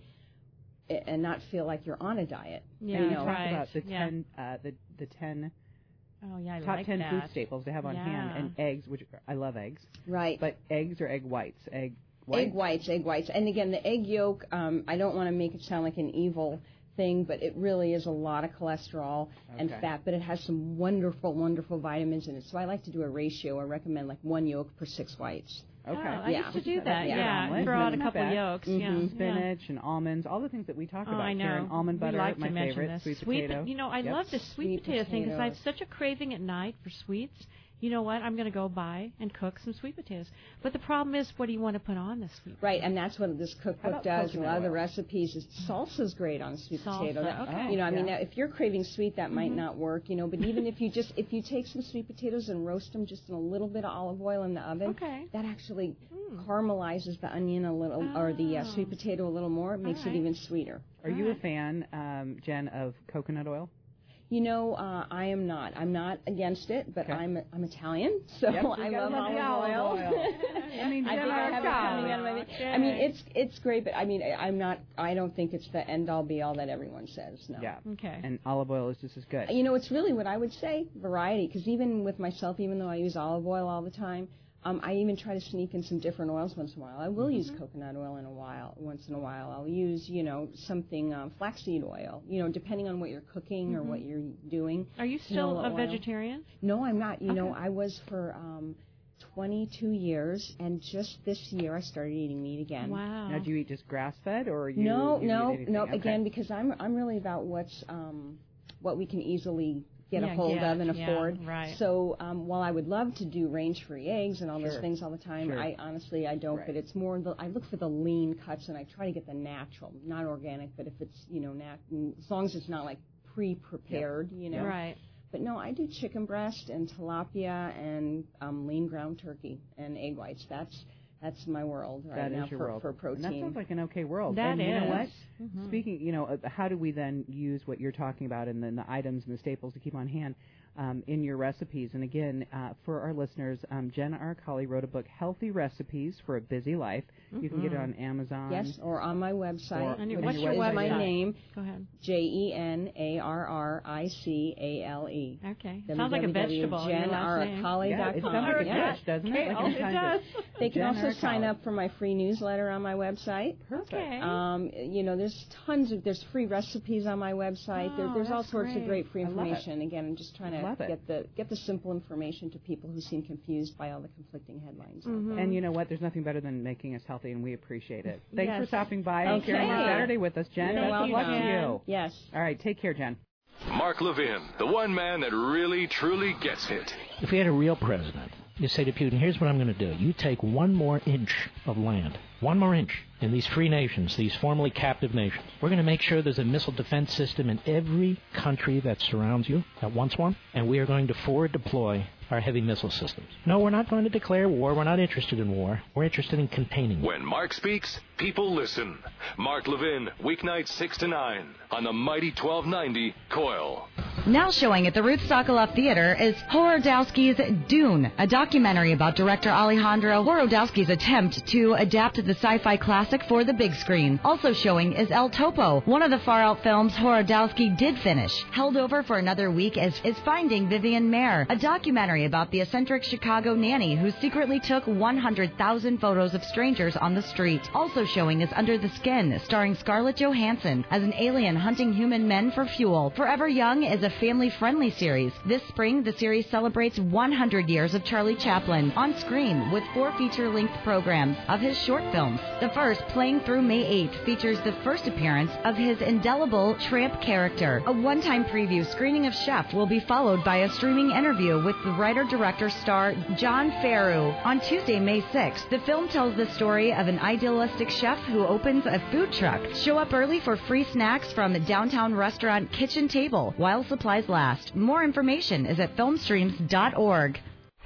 and not feel like you're on a diet. Yeah, you you know, talk about the Yeah. ten, uh, the the ten Oh, yeah, I top like ten that. food staples to have on Yeah. hand, and eggs, which I love eggs. Right. But eggs or egg whites, egg whites. Egg whites, egg whites. And again, the egg yolk, um, I don't want to make it sound like an evil thing, but it really is a lot of cholesterol and Okay. fat, but it has some wonderful, wonderful vitamins in it. So I like to do a ratio. I recommend like one yolk per six whites. Okay. Oh, I yeah. used to do that. Yeah. Yeah, Omelet, throw out a not couple bad. yolks. Mhm. Yeah, Spinach and almonds, all the things that we talk Oh, about. I know. Karen. Almond butter, we like my to mention favorite. this. Sweet potato. pot- You know, I Yep. love the sweet, Sweet potato thing because I have potatoes. such a craving at night for sweets. You know what? I'm going to go buy and cook some sweet potatoes. But the problem is, what do you want to put on the sweet? Right, and that's what this How cookbook about does. A coconut lot of the oil? recipes is salsa's great on sweet Salsa, potato. That- okay. You know, I mean, Yeah. now, if you're craving sweet, that might Mhm. not work. You know, but even if you just if you take some sweet potatoes and roast them just in a little bit of olive oil in the oven, Okay. that actually Mm. caramelizes the onion a little or the uh, Oh. sweet potato a little more. It makes right. it even sweeter. Are you a fan, um, Jen, of coconut oil? You know, uh, I am not. I'm not against it, but Okay. I'm I'm Italian, so Yep, we I gotta love love the olive olive oil. oil. I mean, I Jen, think I our have it God. coming out of my. I mean, it's it's great, but I mean, I- I'm not. I don't think it's the end all be all that everyone says. No. Yeah. Okay. And olive oil is just as good. You know, it's really what I would say variety, because even with myself, even though I use olive oil all the time, um, I even try to sneak in some different oils once in a while. I will use coconut oil in a while, once in a while. I'll use, you know, something um, flaxseed oil. You know, depending on what you're cooking or what you're doing. Are you still Canola a oil. vegetarian? No, I'm not. You know, Okay. I was for um, twenty-two years, and just this year I started eating meat again. Wow. Now, do you eat just grass-fed, or you? No, you no, eat anything? no. Okay. Again, because I'm I'm really about what's um, what we can easily get Yeah, a hold get, of and yeah, afford. right. So um, while I would love to do range-free eggs and all those Sure. things all the time, Sure. I honestly I don't. Right. But it's more the, I look for the lean cuts and I try to get the natural, not organic. But if it's you know nat- as long as it's not like pre-prepared, you know. Right. But no, I do chicken breast and tilapia and um, lean ground turkey and egg whites. That's that's my world right That now is your for, world. for protein. And that sounds like an okay world. That and you know what? is. Mhm. Speaking, you know, uh, how do we then use what you're talking about and then the items and the staples to keep on hand um, in your recipes? And again, uh, for our listeners, um, Jenna Arcali wrote a book, Healthy Recipes for a Busy Life. You can get it on Amazon. Yes, or on my website. Or And your- which what's your is my website? name, Go ahead. J E N A R R I C A L E. Okay. Sounds like a vegetable. your last name. Yeah, it sounds like a Yeah. dish, doesn't it? Okay, Like oh, in it China. does. They can Jen also sign Arcali. up for my free newsletter on my website. Perfect. Okay. Um, you know, there's tons of there's free recipes on my website. there, Oh, there's all that's sorts of great. great free I love it. information. Again, I'm just trying to Love it. get the get the simple information to people who seem confused by all the conflicting headlines. out Mhm. there. And you know what? There's nothing better than making us healthy, and we appreciate it. Thanks Yes. for stopping by and Okay. sharing your Saturday with us, Jen. You're Best of welcome. luck to you. Yes. All right, take care, Jen. Mark Levin, the one man that really, truly gets it. If we had a real president, you say to Putin, here's what I'm going to do. You take one more inch of land, one more inch in these free nations, these formerly captive nations. We're going to make sure there's a missile defense system in every country that surrounds you, that wants one, and we are going to forward deploy our heavy missile systems. No, we're not going to declare war. We're not interested in war. We're interested in containing it. When Mark speaks, people listen. Mark Levin, weeknights six to nine on the mighty twelve ninety Coil. Now showing at the Ruth Sokoloff Theater is Horodowski's Dune, a documentary about director Alejandro Horodowski's attempt to adapt the sci-fi classic for the big screen. Also showing is El Topo, one of the far-out films Horodowski did finish. Held over for another week is, is Finding Vivian Mare, a documentary about the eccentric Chicago nanny who secretly took one hundred thousand photos of strangers on the street. Also showing is Under the Skin, starring Scarlett Johansson as an alien hunting human men for fuel. Forever Young is a family-friendly series. This spring, the series celebrates one hundred years of Charlie Chaplin on screen with four feature-length programs of his short films. The first, playing through May eighth, features the first appearance of his indelible tramp character. A one-time preview screening of Chef will be followed by a streaming interview with the writer-director star John Farrow. On Tuesday, May sixth, the film tells the story of an idealistic chef who opens a food truck. Show up early for free snacks from downtown restaurant Kitchen Table while supplies last. More information is at filmstreams dot org.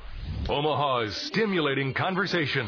Omaha's stimulating conversation.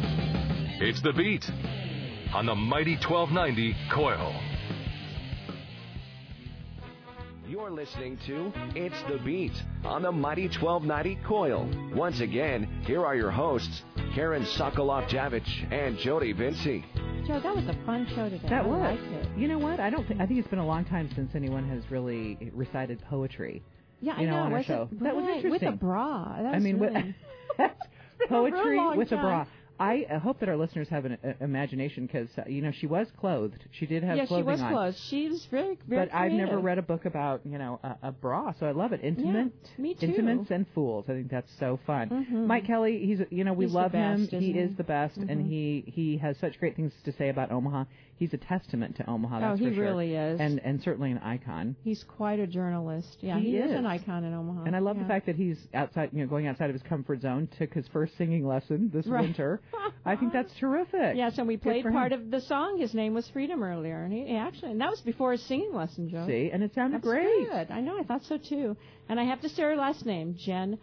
It's The Beat on the mighty twelve ninety Coil. You're listening to It's the Beat on the Mighty twelve ninety Coil. Once again, here are your hosts, Karen Sokoloff-Javich and Jody Vinci. Joe, that was a fun show today. That I was. liked it. You know what? I don't. Think, I think it's been a long time since anyone has really recited poetry. Yeah, you I know, know. on our was show. It, that was right, interesting. With a bra. That was I mean, really... with, poetry long with time. a bra. I uh, hope that our listeners have an uh, imagination because, uh, you know, she was clothed. She did have yeah, clothing on. Yeah, she was clothed. She was very, very But I've never creative. read a book about, you know, a, a bra, so I love it. Intimate, yeah, me too. Intimates and Fools. I think that's so fun. Mm-hmm. Mike Kelly, he's, you know, we he's love the best, him. He he? is the best, mm-hmm. and he, he has such great things to say about Omaha. He's a testament to Omaha, that's oh, he for sure. really is. And and certainly an icon. He's quite a journalist. Yeah, he, he is. is an icon in Omaha. And I love yeah. the fact that he's outside, you know, going outside of his comfort zone. Took his first singing lesson this right. winter. I think that's terrific. Yes, and we played part him. of the song. His name was Freedom earlier, and he, he actually, and that was before his singing lesson, Joe. See, and it sounded that's great. Good. I know. I thought so too. And I have to say her last name, Jen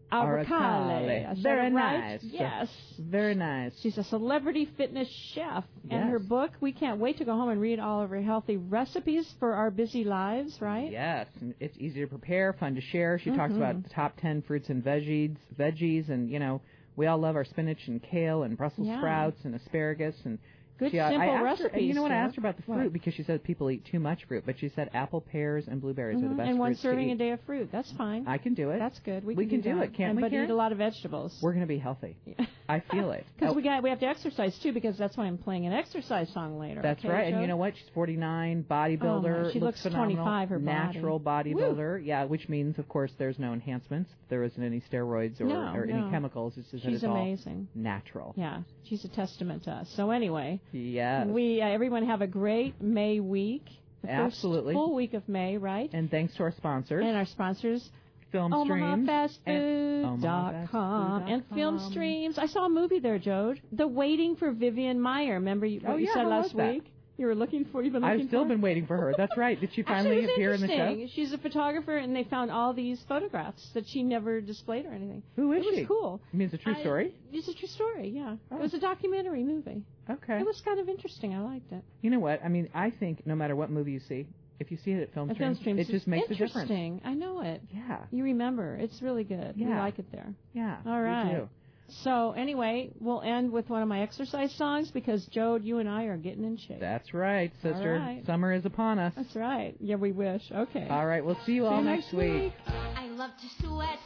Aracale. Very right? nice. Yes. Very nice. She's a celebrity fitness chef. Yes. And her book, we can't wait to go home and read all of her healthy recipes for our busy lives, right? Yes. It's easy to prepare, fun to share. She mm-hmm. talks about the top ten fruits and veggies, veggies, and, you know, we all love our spinach and kale and Brussels yeah. sprouts and asparagus and Good, she, simple I asked recipes. Her, and you know what? I Joe? asked her about the fruit what? because she said people eat too much fruit, but she said apple, pears, and blueberries mm-hmm. are the best and one fruits serving to eat. a day of fruit. That's fine. I can do it. That's good. We can, we can do, do that. it, can't and, we? But Karen? eat a lot of vegetables. We're going to be healthy. I feel it. Because oh. we got we have to exercise too. Because that's why I'm playing an exercise song later. That's okay, right. Joe? And you know what? She's forty-nine, bodybuilder. Oh, my. She looks, looks phenomenal. twenty-five. Her natural body. bodybuilder. Yeah, which means of course there's no enhancements. There isn't any steroids or, no, or no. any chemicals. It's just that She's it's amazing. all natural. Yeah, she's a testament to us. So anyway, yes. we uh, everyone have a great May week. The Absolutely. First full week of May, right? And thanks to our sponsors. And our sponsors. Film Omaha Streams Fast Food dot com and Film Streams. I saw a movie there, Jode. The Waiting for Vivian Meyer. Remember you, what oh, you yeah, said how last was that? week? You were looking for. You've been looking I've still for been waiting for her. That's right. Did she finally Actually, it was appear in the show? interesting. She's a photographer, and they found all these photographs that she never displayed or anything. Who is it she? It was cool. You mean it's a true I, story? It's a true story. Yeah, oh. It was a documentary movie. Okay. It was kind of interesting. I liked it. You know what? I mean, I think no matter what movie you see, if you see it at Film At Streams, Film Streams it just makes a difference. Interesting. I know it. Yeah. You remember. It's really good. Yeah. You like it there. Yeah. All right. We do. So anyway, we'll end with one of my exercise songs because Jode, you and I are getting in shape. That's right, sister. All right. Summer is upon us. That's right. Yeah, we wish. Okay. All right. We'll see you see all you next week. week. I love to sweat.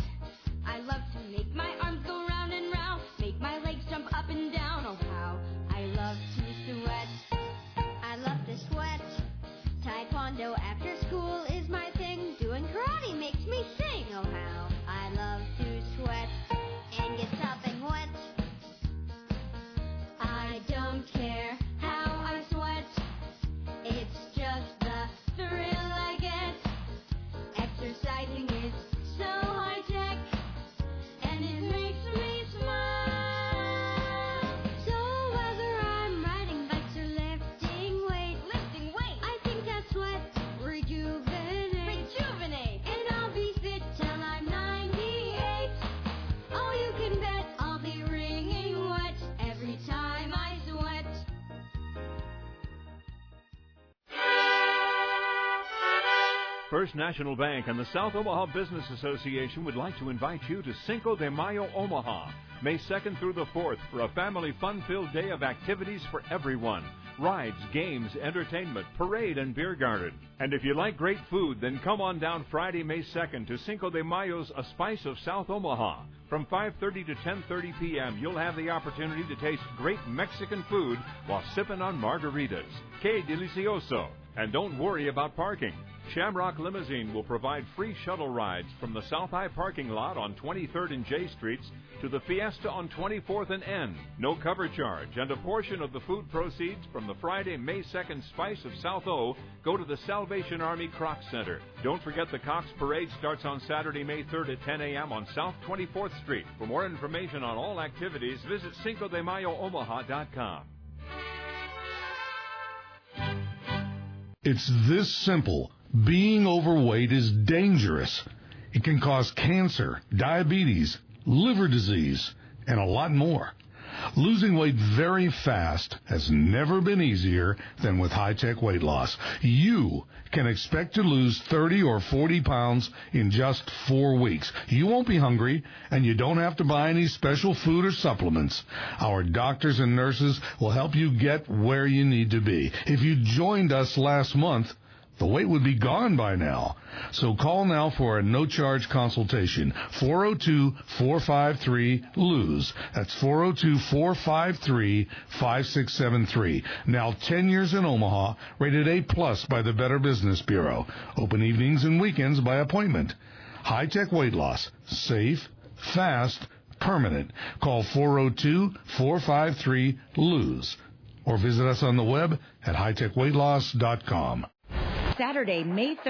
I love to make my arms go round and round, make my legs jump up and down. Oh, how I love to sweat. I love to sweat. Taekwondo after school is my thing. Doing karate makes me sing. Oh, how I love to sweat and get sopping wet. I don't care how I sweat. It's just the thrill I get. Exercising is so high tech, and it makes me smile. So whether I'm riding bikes or lifting weight, lifting weight, I think that sweat rejuvenates, rejuvenate, and I'll be fit till I'm ninety-eight. Oh, you can bet I'll be wringing wet every time I sweat. First National Bank and the South Omaha Business Association would like to invite you to Cinco de Mayo, Omaha, May second through the fourth, for a family fun-filled day of activities for everyone. Rides, games, entertainment, parade, and beer garden. And if you like great food, then come on down Friday, May second to Cinco de Mayo's A Spice of South Omaha. From five thirty to ten thirty p.m., you'll have the opportunity to taste great Mexican food while sipping on margaritas. Que delicioso! And don't worry about parking. Shamrock Limousine will provide free shuttle rides from the South High parking lot on twenty-third and J Streets to the Fiesta on twenty-fourth and N. No cover charge, and a portion of the food proceeds from the Friday, May second Spice of South O go to the Salvation Army Croc Center. Don't forget the Cox Parade starts on Saturday, May third at ten a.m. on South twenty-fourth Street. For more information on all activities, visit cinco de mayo omaha dot com. It's this simple. Being overweight is dangerous. It can cause cancer, diabetes, liver disease, and a lot more. Losing weight very fast has never been easier than with high-tech weight loss. You can expect to lose thirty or forty pounds in just four weeks. You won't be hungry, and you don't have to buy any special food or supplements. Our doctors and nurses will help you get where you need to be. If you joined us last month, the weight would be gone by now. So call now for a no-charge consultation. four oh two, four five three, lose. That's four oh two, four five three, five six seven three. Now ten years in Omaha, rated A plus by the Better Business Bureau. Open evenings and weekends by appointment. High-tech weight loss. Safe, fast, permanent. Call four oh two, four five three, lose. Or visit us on the web at high tech weight loss dot com. Saturday, May third.